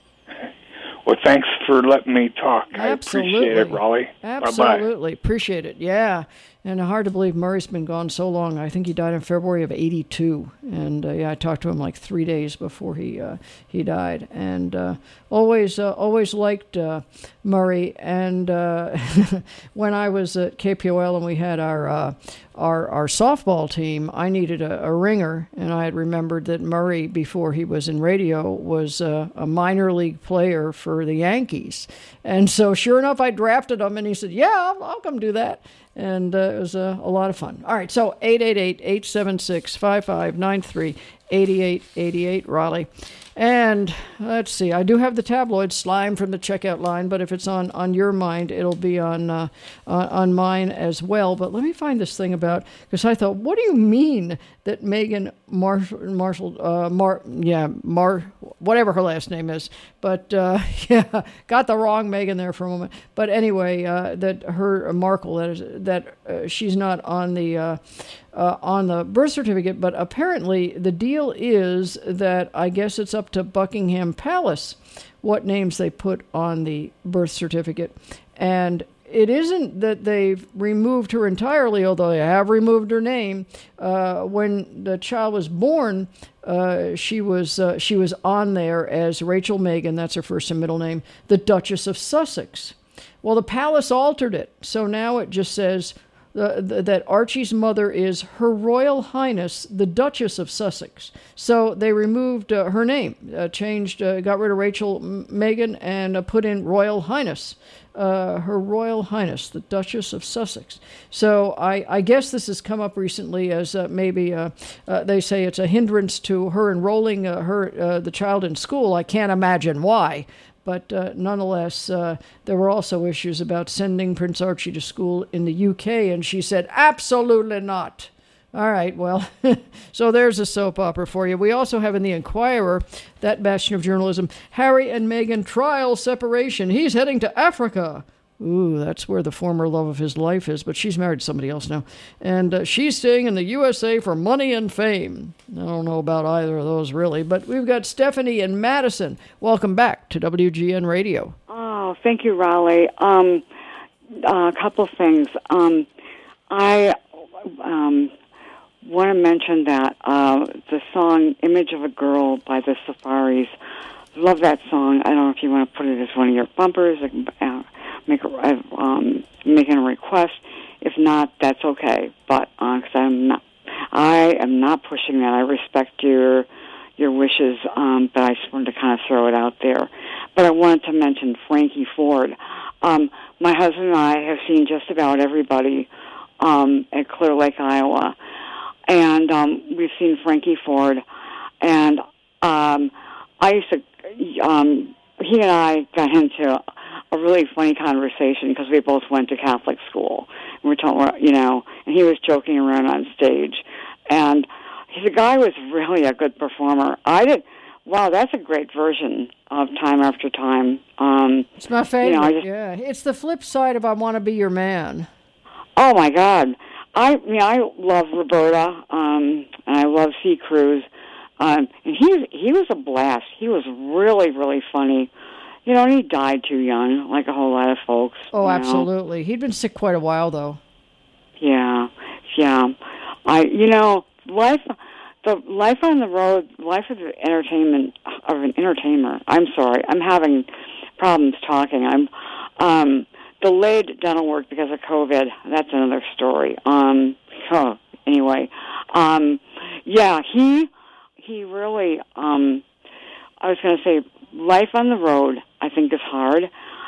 Well, thanks for letting me talk. Absolutely. I appreciate it, Raleigh. Absolutely. Bye-bye. Appreciate it. Yeah. And hard to believe Murray's been gone so long. I think he died in February of eighty-two. And, uh, yeah, I talked to him like three days before he uh, he died. And uh, always uh, always liked uh, Murray. And uh, when I was at K P O L and we had our uh, our, our softball team, I needed a, a ringer. And I had remembered that Murray, before he was in radio, was uh, a minor league player for the Yankees. And so sure enough, I drafted him. And he said, yeah, I'll, I'll come do that. And uh, it was uh, a lot of fun. All right, so eight eight eight, eight seven six, five five nine three, eight eight eight eight, Raleigh. And let's see, I do have the tabloid Slime from the checkout line, but if it's on, on your mind, it'll be on, uh, on on mine as well. But let me find this thing about, because I thought, what do you mean that Megan Marshall, Marshall uh, Mar, yeah, Mar, whatever her last name is, but uh, yeah, got the wrong Megan there for a moment. But anyway, uh, that her uh, Markle, that is that uh, she's not on the. Uh, Uh, on the birth certificate, but apparently the deal is that I guess it's up to Buckingham Palace what names they put on the birth certificate. And it isn't that they've removed her entirely, although they have removed her name. Uh, when the child was born, uh, she was uh, she was on there as Rachel Megan, that's her first and middle name, the Duchess of Sussex. Well, the palace altered it, so now it just says uh, th- that Archie's mother is Her Royal Highness the Duchess of Sussex. So they removed uh, her name, uh, changed, uh, got rid of Rachel M- Megan, and uh, put in Royal Highness. Uh, Her Royal Highness, the Duchess of Sussex. So I, I guess this has come up recently as uh, maybe uh, uh, they say it's a hindrance to her enrolling uh, her uh, the child in school. I can't imagine why. But uh, nonetheless, uh, there were also issues about sending Prince Archie to school in the U K, and she said, absolutely not. All right, well, so there's a soap opera for you. We also have in the Inquirer, that bastion of journalism, Harry and Meghan trial separation. He's heading to Africa. Ooh, that's where the former love of his life is, but she's married to somebody else now. And uh, she's staying in the U S A for money and fame. I don't know about either of those, really, but we've got Stephanie and Madison. Welcome back to W G N Radio. Oh, thank you, Raleigh. Um, uh, a couple things. Um, I... Um, want to mention that uh, the song Image of a Girl by the Safaris, love that song. I don't know if you want to put it as one of your bumpers, uh, make a, um, making a request. If not, that's okay. But because uh, I'm not, I am not pushing that. I respect your your wishes, um, but I just wanted to kind of throw it out there. But I wanted to mention Frankie Ford. Um, my husband and I have seen just about everybody um, at Clear Lake, Iowa. And um, we've seen Frankie Ford, and um, I used to, um, he and I got into a really funny conversation because we both went to Catholic school. And we're talking, you know, and he was joking around on stage. And the guy was really a good performer. I did, wow, that's a great version of Time After Time. Um, it's my favorite, you know, I just, yeah. It's the flip side of I Want to Be Your Man. Oh, my God. I mean, I love Roberta, um, and I love Sea Cruise, um, and he he was a blast. He was really, really funny. You know, and he died too young, like a whole lot of folks. Oh, you know? absolutely. He'd been sick quite a while, though. Yeah, yeah. I, you know, life, the life on the road, life of the entertainment of an entertainer. I'm sorry, I'm having problems talking. I'm. Um, Delayed dental work because of COVID. That's another story. Um, oh, anyway, um, yeah, he he really. Um, I was going to say, life on the road, I think, is hard.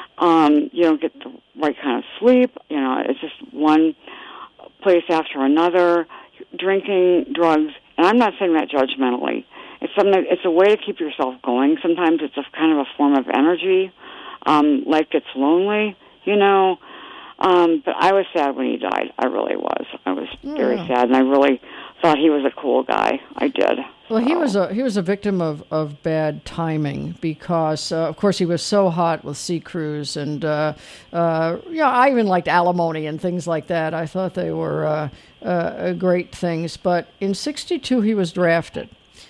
Um, you don't get the right kind of sleep. You know, it's just one place after another. Drinking, drugs, and I'm not saying that judgmentally. It's something. It's a way to keep yourself going. Sometimes it's a kind of a form of energy. Um, life gets lonely. You know, um, but I was sad when he died. I really was. I was very Yeah. sad, and I really thought he was a cool guy. I did. Well, he was a he was a victim of, of bad timing because, uh, of course, he was so hot with Sea Cruise, and uh, uh, you know, I even liked Alimony and things like that. I thought they were uh, uh, great things. But in sixty-two, he was drafted.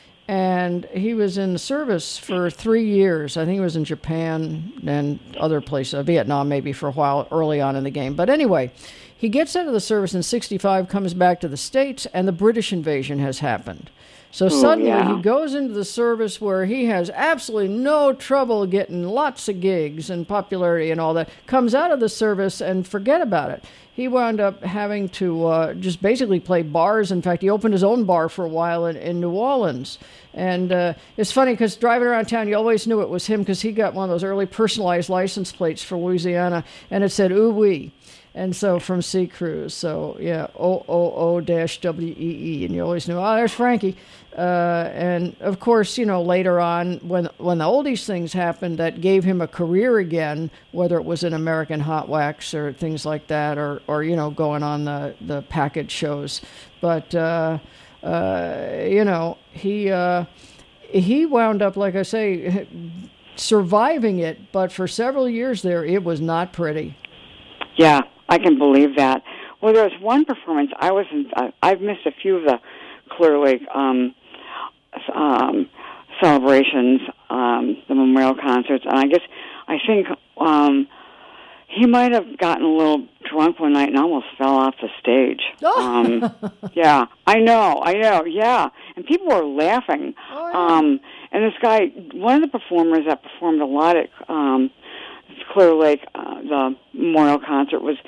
And he was in the service for three years. I think he was in Japan and other places, Vietnam maybe for a while early on in the game. But anyway, he gets out of the service in sixty-five, comes back to the States, and the British invasion has happened. So Ooh, suddenly yeah. he goes into the service where he has absolutely no trouble getting lots of gigs and popularity and all that, comes out of the service and forget about it. He wound up having to uh, just basically play bars. In fact, he opened his own bar for a while in, in New Orleans. And uh, it's funny because driving around town, you always knew it was him because he got one of those early personalized license plates for Louisiana, and it said, ooh wee. And so from Sea Cruise. So, yeah, O O O W E E. And you always knew, oh, there's Frankie. Uh, and, of course, you know, later on, when when the oldies things happened, that gave him a career again, whether it was in American Hot Wax or things like that, or, or you know, going on the, the package shows. But, uh, uh, you know, he uh, he wound up, like I say, surviving it. But for several years there, it was not pretty. Yeah, I can believe that. Well, there was one performance. I was in, uh, I've missed a few of the Clear Lake um, um, celebrations, um, the memorial concerts, and I guess I think um, he might have gotten a little drunk one night and almost fell off the stage. Um, yeah, I know, I know, yeah, and people were laughing. Oh, yeah. um, and this guy, one of the performers that performed a lot at um, Clear Lake, uh, the memorial concert was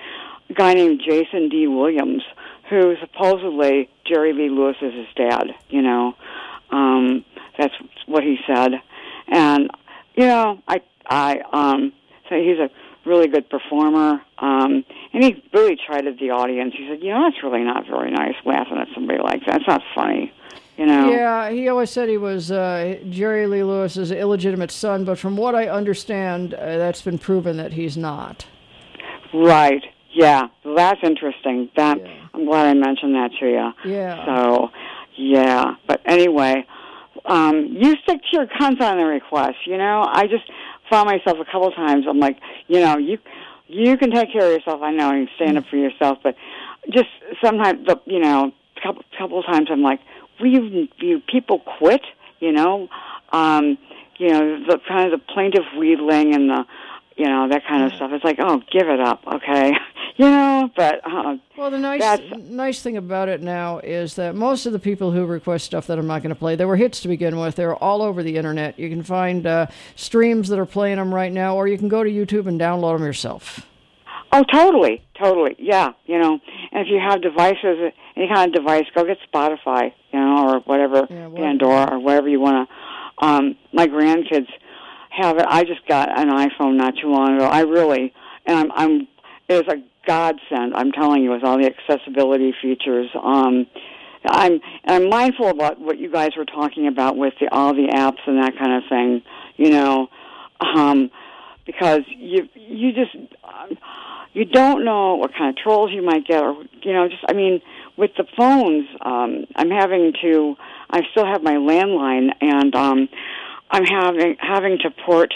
guy named Jason D. Williams, who supposedly Jerry Lee Lewis is his dad. You know, um, that's what he said, and you know, I I um, say he's a really good performer, um, and he really chided the audience. He said, you know, it's really not very nice laughing at somebody like that. It's not funny. You know? Yeah, he always said he was uh, Jerry Lee Lewis's illegitimate son, but from what I understand, uh, that's been proven that he's not. Right. Yeah. Well, that's interesting. That yeah. I'm glad I mentioned that to you. Yeah. So, yeah. But anyway, um, you stick to your guns on the request. You know, I just found myself a couple times. I'm like, you know, you you can take care of yourself. I know you stand up for yourself, but just sometimes, the you know, a couple couple of times I'm like, will you, you people quit? You know, um, you know, the kind of the plaintive wheedling and the, you know, that kind of stuff. It's like, oh, give it up, okay? You know, but uh, well, the nice nice thing about it now is that most of the people who request stuff that I'm not going to play, they were hits to begin with. They're all over the internet. You can find uh, streams that are playing them right now, or you can go to YouTube and download them yourself. Oh, totally, totally, yeah. You know, and if you have devices, any kind of device, go get Spotify, you know, or whatever, yeah, Pandora, or whatever you want to. Um, my grandkids have it. I just got an iPhone not too long ago. I really, and I'm, I'm it was a godsend. I'm telling you, with all the accessibility features. Um, I'm, I'm mindful about what you guys were talking about with the, all the apps and that kind of thing. You know, um, because you, you just. Um, You don't know what kind of trolls you might get, or, you know, just, I mean, with the phones, um, I'm having to, I still have my landline, and um, I'm having having to port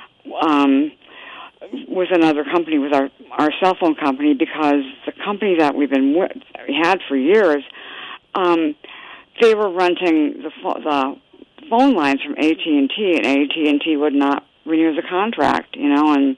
um, with another company, with our, our cell phone company, because the company that we've been with, we had for years, um, they were renting the, the phone lines from A T and T, and A T and T would not renew the contract, you know, and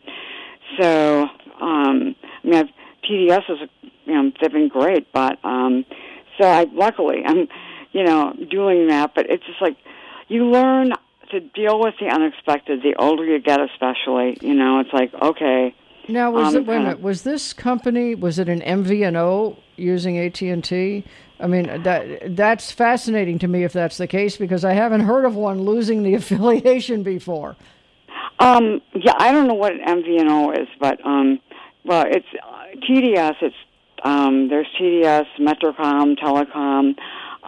so... Um, I mean, I've, T D S is, you know, they've been great, but um, so I luckily I'm, you know, doing that. But it's just like you learn to deal with the unexpected. The older you get, especially, you know, it's like okay. Now, was um, it, wait a minute, was this company, was it an M V N O using A T and T? I mean, that that's fascinating to me if that's the case, because I haven't heard of one losing the affiliation before. Um, yeah, I don't know what an M V N O is, but, um, well, it's uh, T D S, it's, um, there's T D S, Metrocom, Telecom,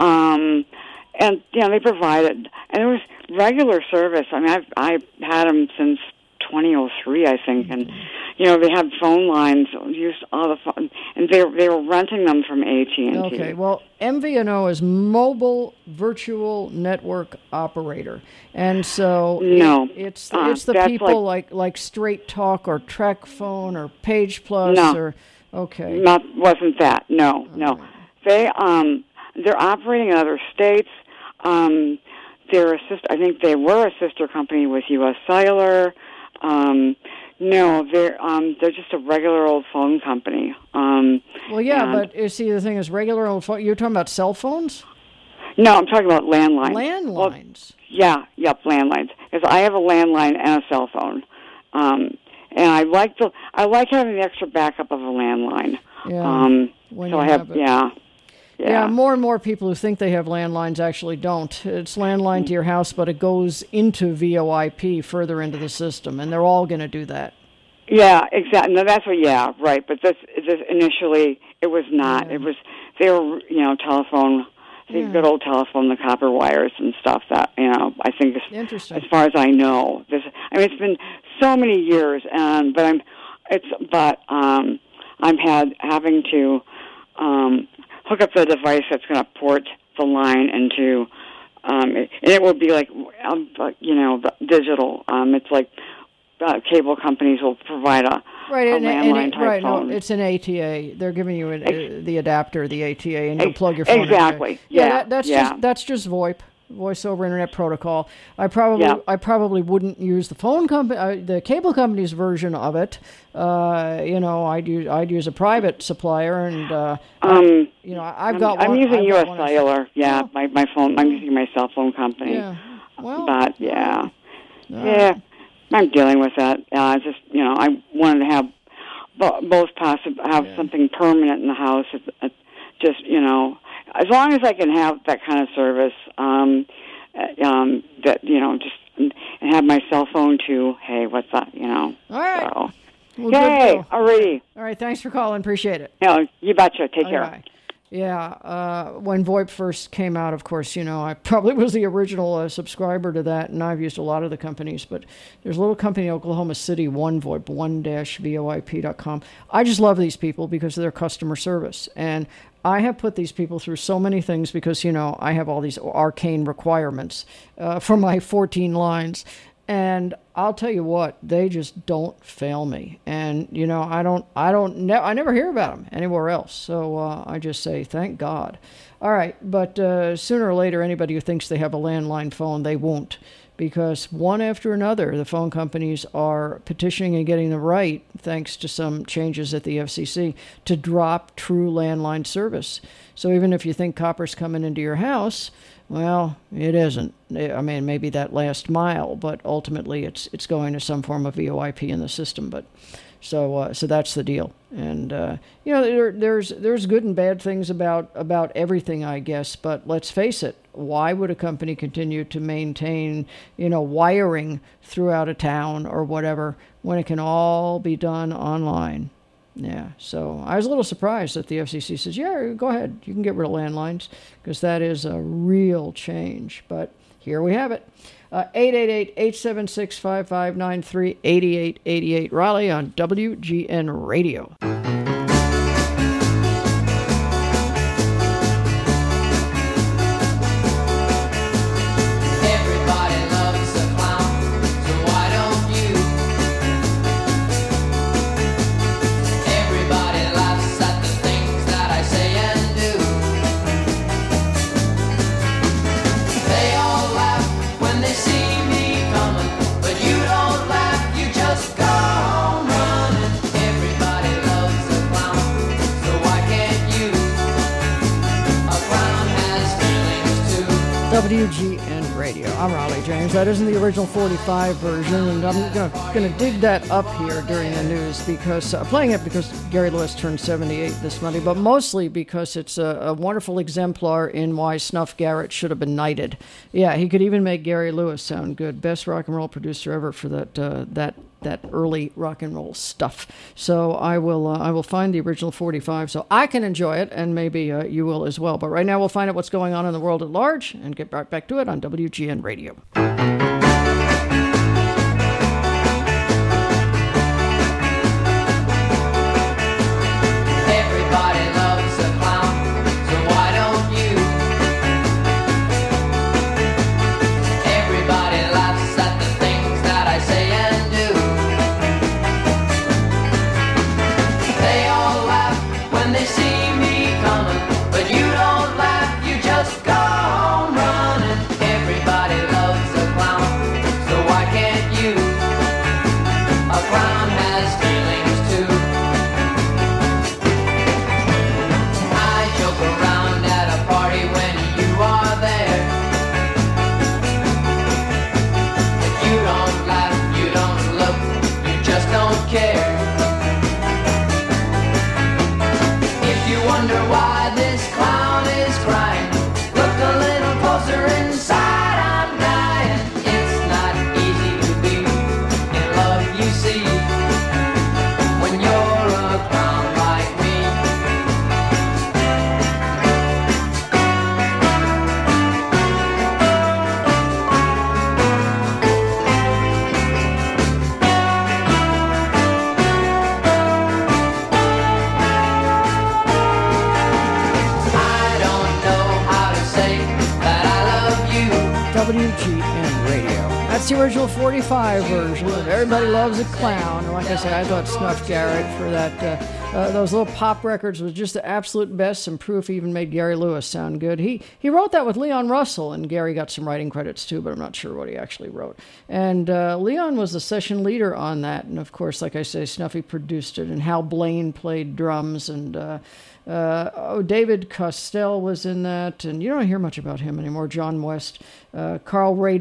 um, and, you know, they provided, and there was regular service. I mean, I've, I've had them since twenty oh three, I think, and, you know, they had phone lines, used all the phone, and they, they were renting them from A T and T. Okay, well, M V N O is Mobile Virtual Network Operator, and so no, it, it's uh, it's the people like, like like Straight Talk or Trek Phone or Page Plus no, or okay, not wasn't that? No, All no, right. they um they're operating in other states. Um, they're a sister, I think they were a sister company with U S Cellular. Um, no, they're um, they're just a regular old phone company. Um, well, yeah, and, but you see, the thing is, regular old phone. You're talking about cell phones? No, I'm talking about landlines. Landlines. Well, yeah, yep, landlines. Because I have a landline and a cell phone, um, and I like the I like having the extra backup of a landline. Yeah. Um, when so you I have, have it. yeah. Yeah. yeah, more and more people who think they have landlines actually don't. It's landline to your house, but it goes into V O I P further into the system, and they're all going to do that. Yeah, exactly. No, that's what. Yeah, right. But this, this initially, it was not. Yeah. It was they were, you know, telephone, the yeah. good old telephone, the copper wires and stuff. That you know, I think, Interesting. as far as I know, this. I mean, it's been so many years, and but I'm, it's but um, I'm had having to. Um, hook up the device that's going to port the line into, um, it, and it will be like, um, you know, digital. Um, it's like uh, cable companies will provide a, right, a and, landline and it, type right, phone. No, it's an A T A. They're giving you an, Ex- uh, the adapter, the A T A, and you'll plug your phone exactly. in. Yeah, yeah, that, that's yeah. just that's just VoIP. Voice over Internet Protocol. I probably yeah. I probably wouldn't use the phone company, uh, the cable company's version of it. Uh, you know, I'd use I'd use a private supplier, and uh, um, I, you know, I've I'm, got. I'm one, using I've U S got Cellular. Yeah, oh. my my phone. I'm using my cell phone company. Yeah. Well, but yeah, uh, yeah, I'm dealing with that. Uh, just you know, I wanted to have bo- both possible have Yeah. something permanent in the house. It's, it's just you know, as long as I can have that kind of service, um, uh, um, that you know, just and have my cell phone too. Hey, what's up? You know. All right. So. Well, good Yay! deal. Alrighty. All right. Thanks for calling. Appreciate it. No, you betcha. Take All care. right. Yeah, uh, when VoIP first came out, of course, you know, I probably was the original uh, subscriber to that, and I've used a lot of the companies, but there's a little company in Oklahoma City, OneVoIP, one dash V O I P dot com. I just love these people because of their customer service, and I have put these people through so many things because, you know, I have all these arcane requirements uh, for my fourteen lines. And I'll tell you what, they just don't fail me. And, you know, I don't, I don't, ne- I never hear about them anywhere else. So uh, I just say, thank God. All right. But uh, sooner or later, anybody who thinks they have a landline phone, they won't. Because one after another, the phone companies are petitioning and getting the right, thanks to some changes at the F C C, to drop true landline service. So even if you think copper's coming into your house, well, it isn't. I mean, maybe that last mile, but ultimately it's it's going to some form of V O I P in the system. But so uh, so that's the deal. And uh, you know, there, there's there's good and bad things about about everything, I guess. But let's face it, why would a company continue to maintain, you know, wiring throughout a town or whatever when it can all be done online? Yeah, so I was a little surprised that the F C C says, yeah, go ahead, you can get rid of landlines, because that is a real change. But here we have it. Uh, eight eight eight, eight seven six, five five nine three, eight eight eight eight, Raleigh on W G N Radio. W G N Radio. I'm Raleigh James. That isn't the original forty-five version, and I'm gonna gonna dig that up here during the news because uh, playing it because Gary Lewis turned seventy-eight this Monday, but mostly because it's a, a wonderful exemplar in why Snuff Garrett should have been knighted. Yeah, he could even make Gary Lewis sound good. Best rock and roll producer ever for that uh, that. that early rock and roll stuff. So I will uh, I will find the original forty-five so I can enjoy it, and maybe uh, you will as well. But right now we'll find out what's going on in the world at large and get right back to it on W G N Radio. W G N Radio. That's the original forty-five version of Everybody Loves a Clown. And like I said, I thought Snuff Garrett for that uh, uh, those little pop records was just the absolute best. Some proof even made Gary Lewis sound good. He he wrote that with Leon Russell, and Gary got some writing credits too, but I'm not sure what he actually wrote. And uh, Leon was the session leader on that, and of course, like I say, Snuffy produced it, and Hal Blaine played drums, and uh, Uh, oh, David Costell was in that, and you don't hear much about him anymore. John West, uh, Carl Radel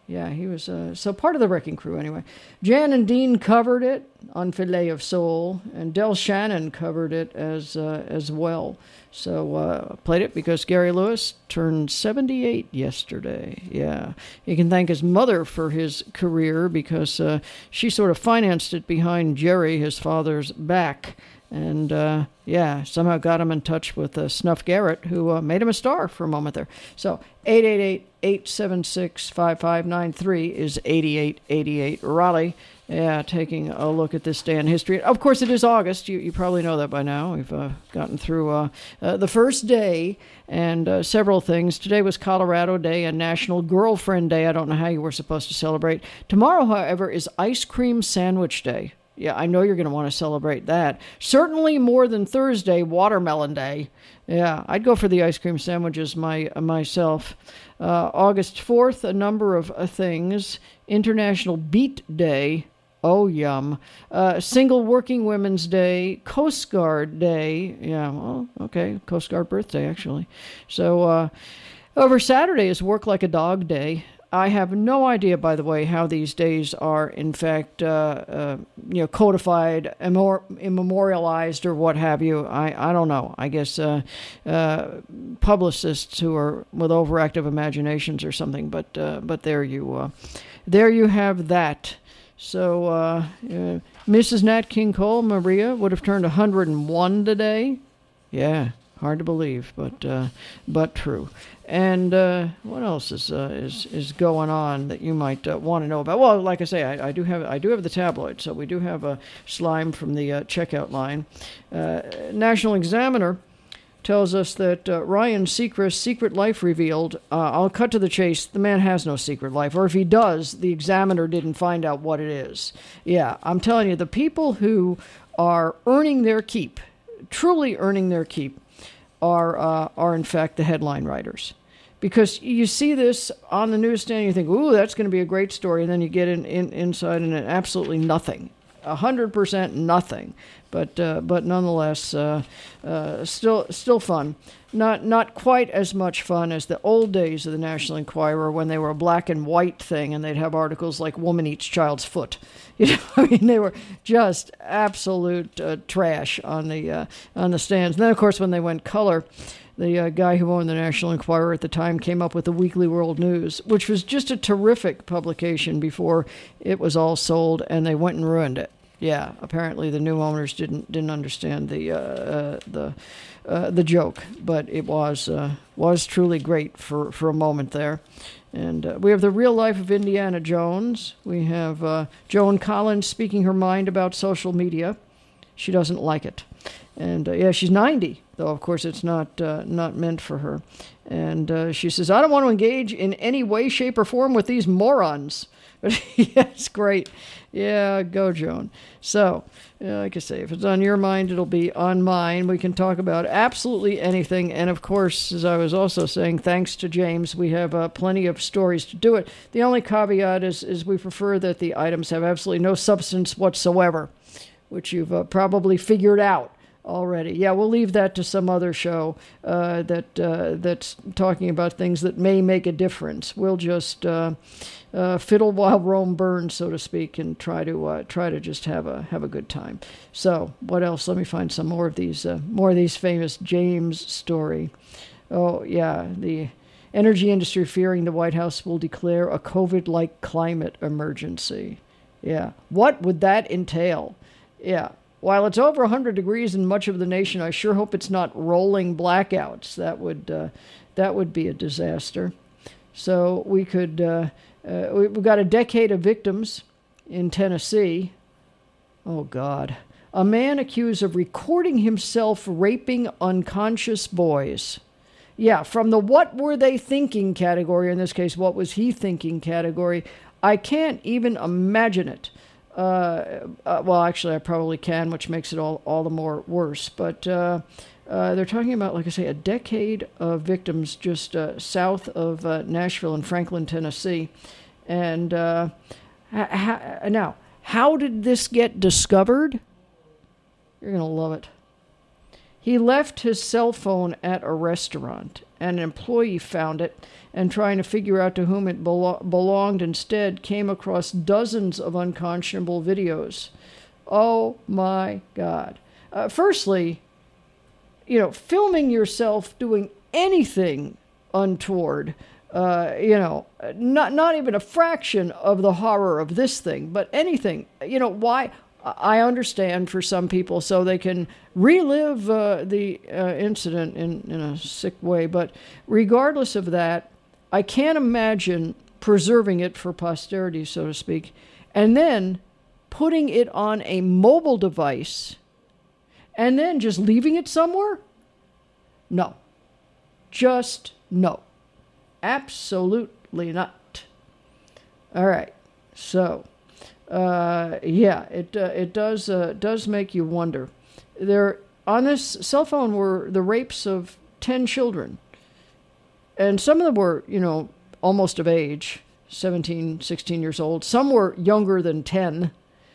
Yeah, he was uh, so part of the Wrecking Crew anyway. Jan and Dean covered it on Filet of Soul, and Del Shannon covered it as uh, as well. So uh, played it because Gary Lewis turned seventy-eight yesterday. Yeah, he can thank his mother for his career because uh, she sort of financed it behind Jerry, his father's back. And, uh, yeah, somehow got him in touch with uh, Snuff Garrett, who uh, made him a star for a moment there. So eight eight eight, eight seven six, five five nine three is eighty-eight eighty-eight. Raleigh, yeah, taking a look at this day in history. Of course, it is August. You you probably know that by now. We've uh, gotten through uh, uh, the first day and uh, several things. Today was Colorado Day and National Girlfriend Day. I don't know how you were supposed to celebrate. Tomorrow, however, is Ice Cream Sandwich Day. Yeah, I know you're going to want to celebrate that. Certainly more than Thursday, Watermelon Day. Yeah, I'd go for the ice cream sandwiches my uh, myself. Uh, August fourth, a number of uh, things. International Beet Day. Oh, yum. Uh, Single Working Women's Day. Coast Guard Day. Yeah, well, okay. Coast Guard birthday, actually. So, uh, over Saturday is Work Like a Dog Day. I have no idea, by the way, how these days are, in fact, uh, uh, you know, codified, immor- immemorialized, or what have you. I, I don't know. I guess uh, uh, publicists who are with overactive imaginations or something. But uh, but there you uh, there you have that. So uh, uh, Missus Nat King Cole, Maria, would have turned one hundred one today. Yeah, hard to believe, but uh, but true. And uh, what else is uh, is is going on that you might uh, want to know about? Well, like I say, I, I do have I do have the tabloid, so we do have a slime from the uh, checkout line. Uh, National Examiner tells us that uh, Ryan Seacrest's secret life revealed. Uh, I'll cut to the chase. The man has no secret life, or if he does, the Examiner didn't find out what it is. Yeah, I'm telling you, the people who are earning their keep, truly earning their keep, are uh, are in fact the headline writers. Because you see this on the newsstand, you think, ooh, that's going to be a great story, and then you get in, in inside and it absolutely nothing. A hundred percent nothing. But uh, but nonetheless, uh, uh, still still fun. Not not quite as much fun as the old days of the National Enquirer when they were a black and white thing and they'd have articles like "Woman Eats Child's Foot." You know, I mean, they were just absolute uh, trash on the uh, on the stands. And then, of course, when they went color, the uh, guy who owned the National Enquirer at the time came up with the Weekly World News, which was just a terrific publication before it was all sold, and they went and ruined it. Yeah, apparently the new owners didn't didn't understand the uh, uh, the uh, the joke, but it was uh, was truly great for, for a moment there. And uh, we have the real life of Indiana Jones. We have uh, Joan Collins speaking her mind about social media. She doesn't like it, and uh, yeah, she's ninety, though of course it's not uh, not meant for her. And uh, she says, "I don't want to engage in any way, shape, or form with these morons." But yes, great. Yeah, go, Joan. So, uh, like I say, if it's on your mind, it'll be on mine. We can talk about absolutely anything. And, of course, as I was also saying, thanks to James, we have uh, plenty of stories to do it. The only caveat is, is we prefer that the items have absolutely no substance whatsoever, which you've uh, probably figured out already. Yeah, we'll leave that to some other show uh, that uh, that's talking about things that may make a difference. We'll just... Uh, Uh, fiddle while Rome burns, so to speak, and try to uh, try to just have a have a good time. So, what else? Let me find some more of these uh, more of these famous James story. Oh yeah, the energy industry fearing the White House will declare a COVID-like climate emergency. Yeah, what would that entail? Yeah. While it's over one hundred degrees in much of the nation, I sure hope it's not rolling blackouts. That would uh, that would be a disaster. So we could. Uh, Uh, we've got a decade of victims in Tennessee. Oh, God. A man accused of recording himself raping unconscious boys. Yeah, from the what were they thinking category, in this case, what was he thinking category, I can't even imagine it. Uh, uh, well, actually, I probably can, which makes it all, all the more worse. But uh, uh, they're talking about, like I say, a decade of victims just uh, south of uh, Nashville in Franklin, Tennessee. And uh, ha- ha- now, how did this get discovered? You're going to love it. He left his cell phone at a restaurant. An employee found it and, trying to figure out to whom it belo- belonged instead, came across dozens of unconscionable videos. Oh, my God. Uh, firstly, you know, filming yourself doing anything untoward, uh, you know, not not even a fraction of the horror of this thing, but anything, you know, why? I understand for some people so they can relive uh, the uh, incident in, in a sick way, but regardless of that, I can't imagine preserving it for posterity, so to speak, and then putting it on a mobile device and then just leaving it somewhere? No. Just no. Absolutely not. All right. So, uh, yeah, it uh, it does uh, does make you wonder. There on this cell phone were the rapes of ten children, and some of them were, you know, almost of age, seventeen, sixteen years old. Some were younger than ten,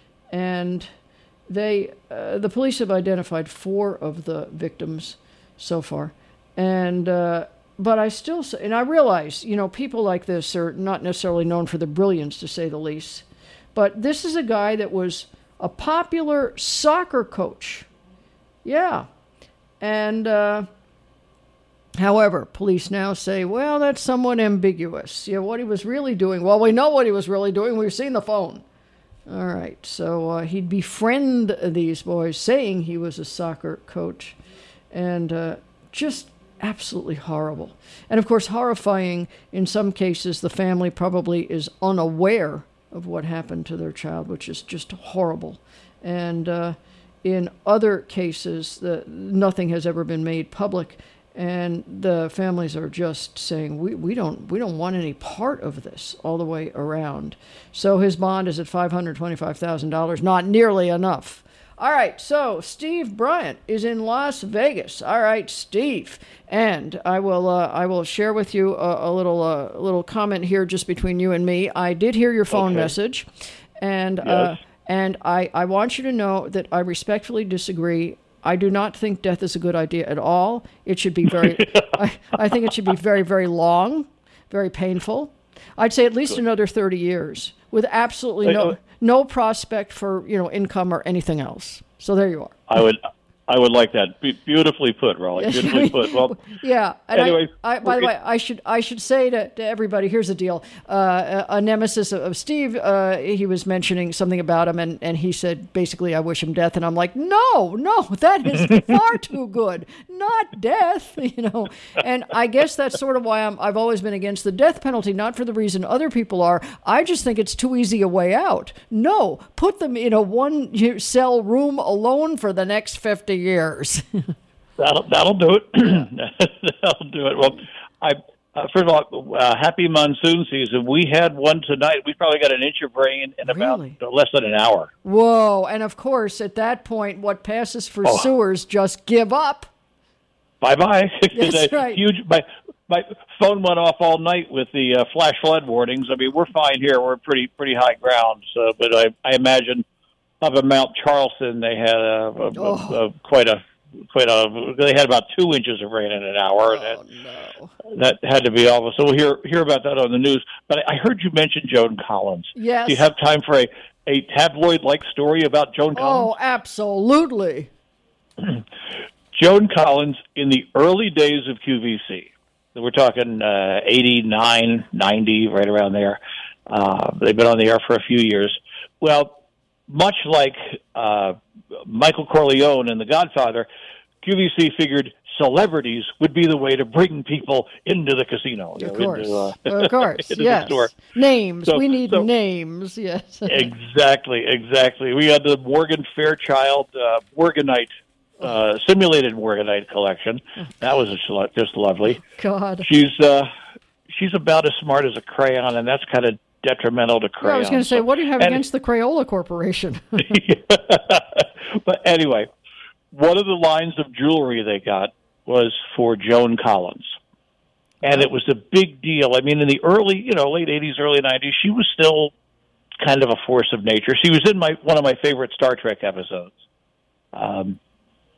and they uh, the police have identified four of the victims so far, and. Uh, But I still say, and I realize, you know, people like this are not necessarily known for their brilliance, to say the least. But this is a guy that was a popular soccer coach. Yeah. And, uh, however, police now say, well, that's somewhat ambiguous. Yeah, what he was really doing. Well, we know what he was really doing. We've seen the phone. All right. So uh, he'd befriend these boys, saying he was a soccer coach. And uh, just absolutely horrible. And of course, horrifying in some cases. The family probably is unaware of what happened to their child, which is just horrible. And uh, in other cases, the, nothing has ever been made public, and the families are just saying, we, we don't we don't want any part of this all the way around. So his bond is at five hundred twenty-five thousand dollars, not nearly enough. All right, so Steve Bryant is in Las Vegas. All right, Steve, and I will uh, I will share with you a, a little uh, little comment here just between you and me. I did hear your phone okay. message, and yes. uh, and I, I want you to know that I respectfully disagree. I do not think death is a good idea at all. It should be very. I, I think it should be very very long, very painful. I'd say at least another thirty years with absolutely no. No prospect for, you know, income or anything else. So there you are. I would, I would like that. Be- beautifully put, Raleigh. Beautifully put. Well, yeah. And anyway, I, I, by the way, I should I should say to, to everybody, here's the deal. Uh, a, a nemesis of Steve, uh, he was mentioning something about him, and, and he said, basically, I wish him death. And I'm like, no, no, that is far too good. Not death, you know. And I guess that's sort of why I'm, I've always been against the death penalty, not for the reason other people are. I just think it's too easy a way out. No, put them in a one-cell room alone for the next fifty years. that'll that'll do it. That'll do it. Well, I uh, first of all, uh, happy monsoon season. We had one tonight. We probably got an inch of rain in Really? about less than an hour. Whoa! And of course, at that point, what passes for Oh. sewers just give up. Bye bye. That's right. Huge. My my phone went off all night with the uh, flash flood warnings. I mean, we're fine here. We're pretty pretty high ground. So, but I I imagine up at Mount Charleston they had a, a, Oh. a, a quite a quite a they had about two inches of rain in an hour. Oh, that, no. that had to be all. So we'll hear hear about that on the news. But I heard you mention Joan Collins. Yes. Do you have time for a, a tabloid-like story about Joan Collins? Oh, absolutely. Joan Collins, in the early days of Q V C, we're talking uh, eighty-nine, ninety, right around there. Uh, they've been on the air for a few years. Well, much like uh, Michael Corleone and The Godfather, Q V C figured celebrities would be the way to bring people into the casino. Of know, course. Into, uh, Of course, into yes. the store. Names. So- we need so- names, yes. Exactly, exactly. We had the Morgan Fairchild uh, Morganite, uh, simulated Morganite collection. That was just, lo- just lovely. God. She's uh, she's about as smart as a crayon, and that's kind of detrimental to Yeah, crayons. I was going to say, So- what do you have and- against the Crayola Corporation? But anyway, one of the lines of jewelry they got was for Joan Collins. And it was a big deal. I mean, in the early, you know, late eighties, early nineties, she was still kind of a force of nature. She was in my one of my favorite Star Trek episodes. Um,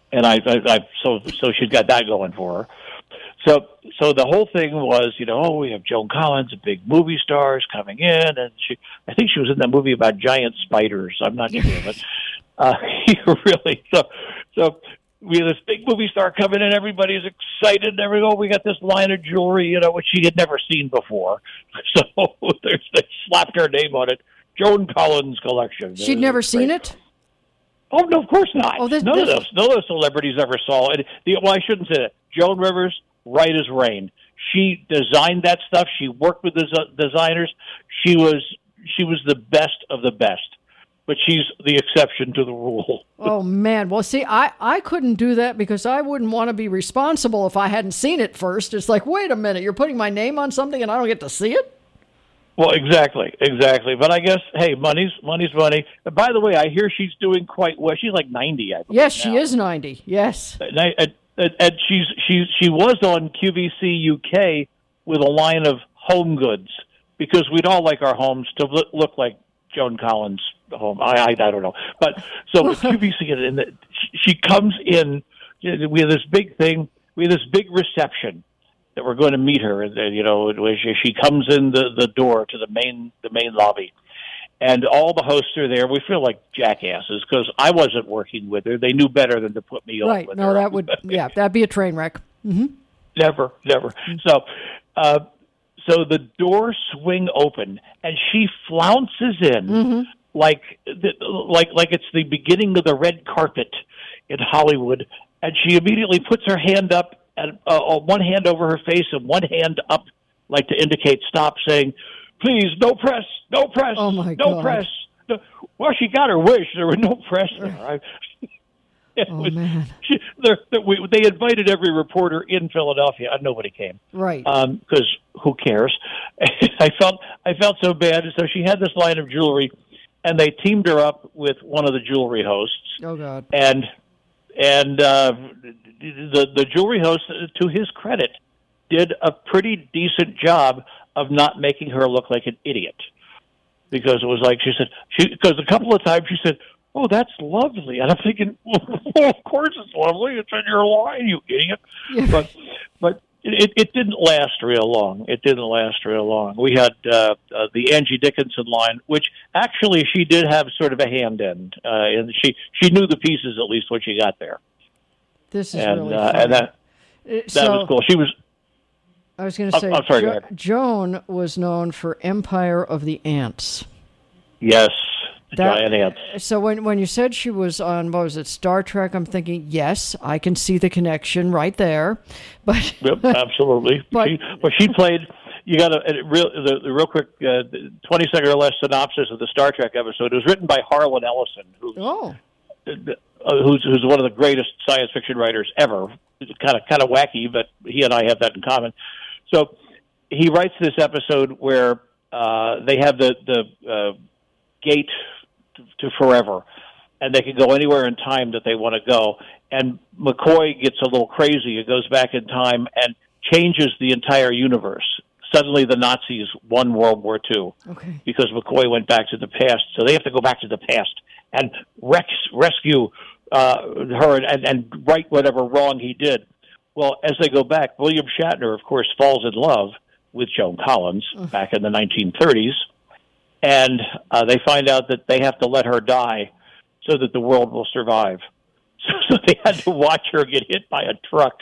and I, I, I so so she's got that going for her. So so the whole thing was, you know, oh, we have Joan Collins, a big movie star, is coming in, and she, I think she was in that movie about giant spiders. I'm not sure, but uh, really, so so we have this big movie star coming in, everybody's excited, and everyone, oh, we got this line of jewelry, you know, which she had never seen before. So there's, they slapped her name on it, Joan Collins collection. She'd never seen it? Oh, no, of course not. Oh, this, none this... of those, none of those celebrities ever saw it. The, well, I shouldn't say that. Joan Rivers, right as rain. She designed that stuff. She worked with the designers. She was she was the best of the best. But she's the exception to the rule. Oh, man. Well, see, I, I couldn't do that because I wouldn't want to be responsible if I hadn't seen it first. It's like, wait a minute, you're putting my name on something and I don't get to see it? Well, exactly, exactly. But I guess, hey, money's money's money. And by the way, I hear she's doing quite well. She's like ninety, I believe. Yes, she now. is ninety, yes. And, I, and, and she's she she was on Q V C U K with a line of home goods because we'd all like our homes to look, look like Joan Collins' home. I, I I don't know, but so with Q V C, and she comes in. We have this big thing. We have this big reception that we're going to meet her. And you know, she comes in the, the door to the main the main lobby, and all the hosts are there. We feel like jackasses because I wasn't working with her. They knew better than to put me on. Right? With no, her. that would yeah, that'd be a train wreck. Mm-hmm. Never, never. So. Uh, So the doors swing open, and she flounces in mm-hmm. like like like it's the beginning of the red carpet in Hollywood. And she immediately puts her hand up, and uh, one hand over her face and one hand up, like to indicate stop, saying, "Please, no press, no press, oh my no God. press." No. Well, she got her wish. There was no press there. I, It oh, was, man. She, they're, they're, we, they invited every reporter in Philadelphia, and nobody came. Right. Because um, who cares? I felt I felt so bad. So she had this line of jewelry, and they teamed her up with one of the jewelry hosts. Oh, God. And and uh, the the jewelry host, to his credit, did a pretty decent job of not making her look like an idiot. Because it was like she said, she because a couple of times she said, "Oh, that's lovely," and I'm thinking, well, of course it's lovely. It's in your line, you idiot. Yeah. But but it, it didn't last real long. It didn't last real long. We had uh, uh, the Angie Dickinson line, which actually she did have sort of a hand in, uh, and she she knew the pieces at least when she got there. This is and, really uh, funny. and that that so, was cool. She was. I was going to say, I'm sorry, jo- Joan was known for Empire of the Ants. Yes. That, giant ants. So when when you said she was on, what was it, Star Trek, I'm thinking, yes, I can see the connection right there. But Yep, absolutely. But, she, well, she played, you got a, a real, the, the real quick uh, twenty second or less synopsis of the Star Trek episode. It was written by Harlan Ellison, who's, oh. uh, who's, who's one of the greatest science fiction writers ever. It's kind of, kind of wacky, but he and I have that in common. So he writes this episode where uh, they have the, the uh, gate to forever, and they can go anywhere in time that they want to go. And McCoy gets a little crazy. It goes back in time and changes the entire universe. Suddenly the Nazis won World War Two okay. because McCoy went back to the past. So they have to go back to the past and rex, rescue uh, her and, and right whatever wrong he did. Well, as they go back, William Shatner, of course, falls in love with Joan Collins mm. back in the nineteen thirties. And uh, they find out that they have to let her die so that the world will survive. So, so they had to watch her get hit by a truck.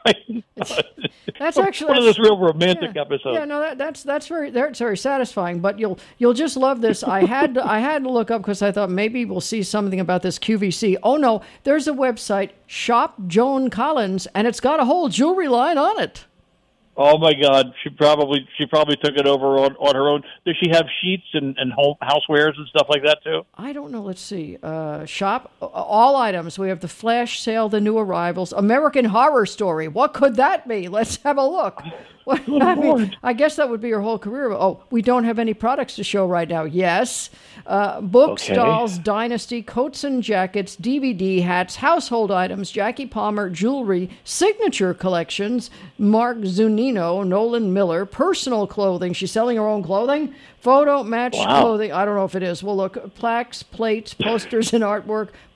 That's actually one of those real romantic yeah, episodes. Yeah, no, that, that's that's very that's very satisfying. But you'll you'll just love this. I had to, I had to look up because I thought maybe we'll see something about this Q V C. Oh no, there's a website, Shop Joan Collins, and it's got a whole jewelry line on it. Oh my God, she probably she probably took it over on, on her own. Does she have sheets and, and home housewares and stuff like that too? I don't know. Let's see. Uh, shop all items. We have the flash sale, the new arrivals, American Horror Story. What could that be? Let's have a look. What, I mean, I guess that would be her whole career. Oh, we don't have any products to show right now. Yes. Uh, books, okay. dolls, Dynasty, coats and jackets, D V D, hats, household items, Jackie Palmer, jewelry, signature collections, Mark Zunino, Nolan Miller, personal clothing. She's selling her own clothing. Photo match wow. clothing. I don't know if it is. We'll look. Plaques, plates, posters, and artwork.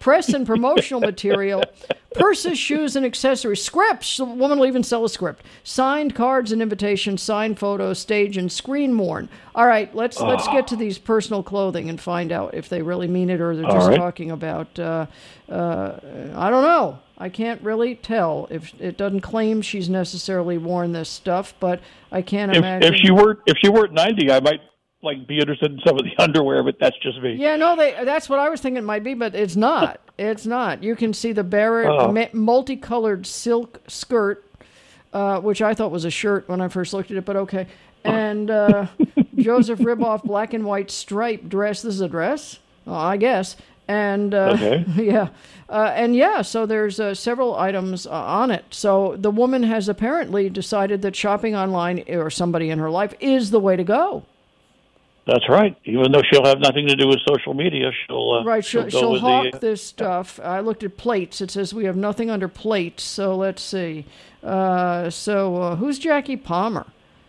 press and promotional material, purses, shoes, and accessories, scripts. The woman will even sell a script. Signed cards and invitations, signed photos, stage and screen worn. All right, let's oh. let's get to these personal clothing and find out if they really mean it or they're just right. talking about, uh, uh, I don't know. I can't really tell if it doesn't claim she's necessarily worn this stuff, but I can't if, imagine. If she were if she were at ninety, I might like be interested in some of the underwear, but that's just me. Yeah, no, they that's what I was thinking it might be, but it's not. It's not. You can see the Barrett oh. ma- multicolored silk skirt, uh, which I thought was a shirt when I first looked at it, but okay. And uh, Joseph Riboff black and white striped dress. This is a dress? Oh, I guess. And uh, okay. yeah, uh, and yeah, so there's uh, several items uh, on it. So the woman has apparently decided that shopping online or somebody in her life is the way to go. That's right. Even though she'll have nothing to do with social media, she'll uh, right. She'll, she'll, she'll hawk the, uh, this stuff. I looked at plates. It says we have nothing under plates. So let's see. Uh, so uh, who's Jackie Palmer?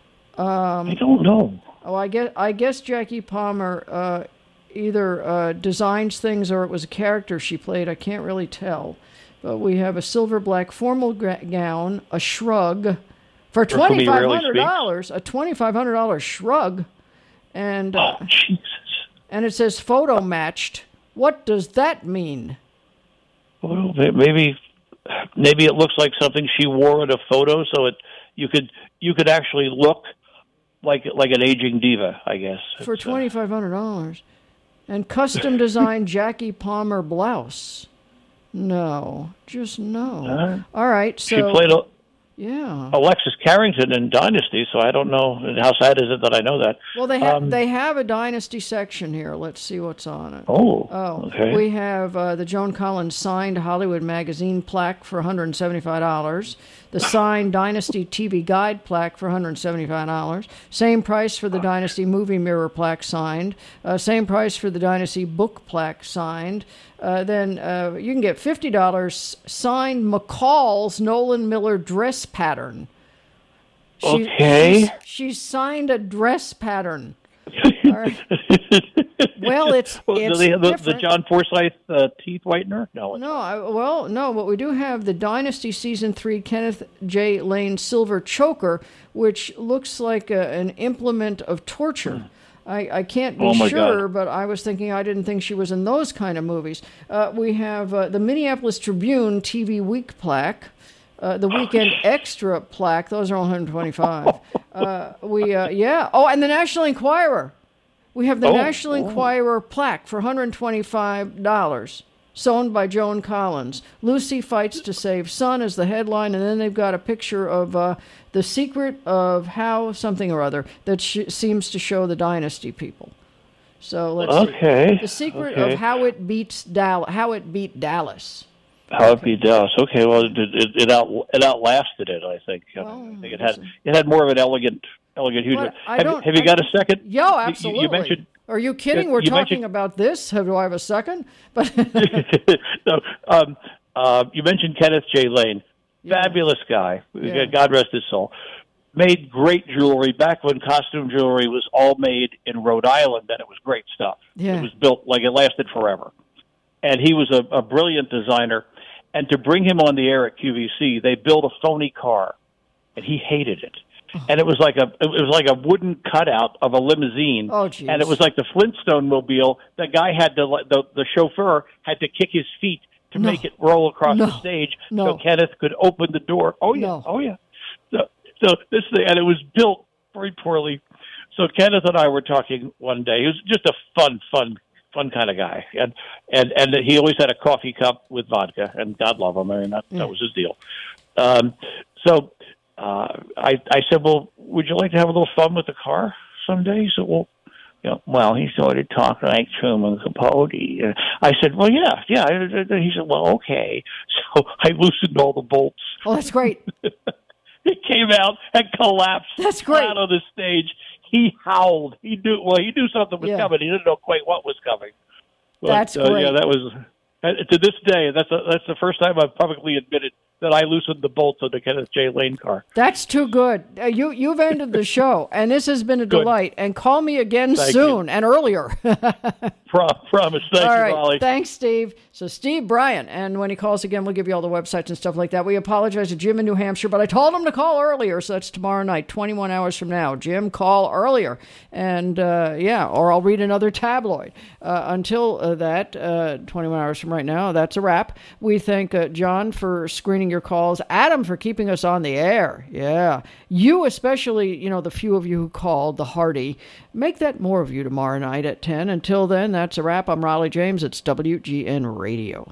Um, I don't know. Oh, I guess I guess Jackie Palmer. Uh, either uh, designs things or it was a character she played. I can't really tell. But we have a silver black formal gra- gown, a shrug, for twenty-five hundred dollars, a twenty-five hundred dollars shrug. And, uh, oh, Jesus. And it says photo matched. What does that mean? Well, maybe maybe it looks like something she wore in a photo, so it you could you could actually look like like an aging diva, I guess. For it's, twenty-five hundred dollars. Uh, And custom designed Jackie Palmer blouse. No, just no. Uh, All right, so she played a, yeah Alexis Carrington in Dynasty, so I don't know how sad is it that I know that. Well, they have um, they have a Dynasty section here. Let's see what's on it. Oh, oh, okay. We have uh, the Joan Collins signed Hollywood Magazine plaque for one hundred seventy-five dollars. The signed Dynasty T V Guide plaque for one hundred seventy-five dollars. Same price for the Dynasty Movie Mirror plaque signed. Uh, same price for the Dynasty Book plaque signed. Uh, then uh, you can get fifty dollars signed McCall's Nolan Miller dress pattern. She, okay. She's, she's signed a dress pattern. Right. Well, it's well, it's do they have the, the different. John Forsythe uh, teeth whitener? No. No, I, well, no, but we do have the Dynasty Season three Kenneth J. Lane silver choker, which looks like a, an implement of torture. Mm. I, I can't be oh my sure, God. but I was thinking I didn't think she was in those kind of movies. Uh, we have uh, the Minneapolis Tribune T V Week plaque. Uh, the Weekend oh, Extra plaque, those are all one hundred twenty-five dollars. Uh, we, uh, yeah. Oh, and the National Enquirer. We have the oh, National oh. Enquirer plaque for one hundred twenty-five dollars, sewn by Joan Collins. Lucy Fights to Save Son is the headline, and then they've got a picture of uh, the secret of how something or other that sh- seems to show the Dynasty people. So let's okay. see. The secret okay. of how it beats Dallas. How it beat Dallas. How it beat Dallas. Okay, well, it it, it, out, it outlasted it. I think. Well, I think it had it had more of an elegant, elegant huge. But I have, don't, have you I, got a second? Yo, absolutely. You, you mentioned. Are you kidding? We're you talking about this. Do I have a second? But no, um, uh, you mentioned Kenneth J. Lane, yeah. Fabulous guy. Yeah. God rest his soul. Made great jewelry back when costume jewelry was all made in Rhode Island, and it was great stuff. Yeah. It was built like it lasted forever, and he was a, a brilliant designer. And to bring him on the air at Q V C, they built a phony car, and he hated it. And it was like a it was like a wooden cutout of a limousine. Oh, geez. And it was like the Flintstone mobile. The guy had to the the chauffeur had to kick his feet to No. make it roll across No. the stage No. so Kenneth could open the door. Oh yeah, No. oh yeah. So so this thing, and it was built very poorly. So Kenneth and I were talking one day. He was just a fun, fun. fun kind of guy, and and and he always had a coffee cup with vodka, and God love him. I mean, that, Yeah. that was his deal. Um, so uh, I I said, well, would you like to have a little fun with the car someday? He said, well, you know, well, he started talking like Truman Capote. And I said, well, yeah, yeah. He said, well, okay. So I loosened all the bolts. oh, that's great. It came out and collapsed That's great. flat on the stage. He howled. He knew. Well, he knew something was Yeah. coming. He didn't know quite what was coming. But, That's uh, great. Yeah, that was. Uh, to this day, that's a, that's the first time I've publicly admitted that I loosened the bolts of the Kenneth J. Lane car. That's too good. Uh, you, you've ended the show, and this has been a Good. delight. And call me again Thank soon you. and earlier. Pro- promise. Thank All you, right. Raleigh. Thanks, Steve. So Steve Bryant, and when he calls again, we'll give you all the websites and stuff like that. We apologize to Jim in New Hampshire, but I told him to call earlier, so that's tomorrow night, twenty-one hours from now. Jim, call earlier. And, uh, yeah, or I'll read another tabloid. Uh, until uh, that, uh, twenty-one hours from right now, that's a wrap. We thank uh, John for screening your calls, Adam for keeping us on the air. Yeah. You especially, you know, the few of you who called, the hearty. Make that more of you tomorrow night at ten. Until then, that's a wrap. I'm Raleigh James. It's W G N Radio.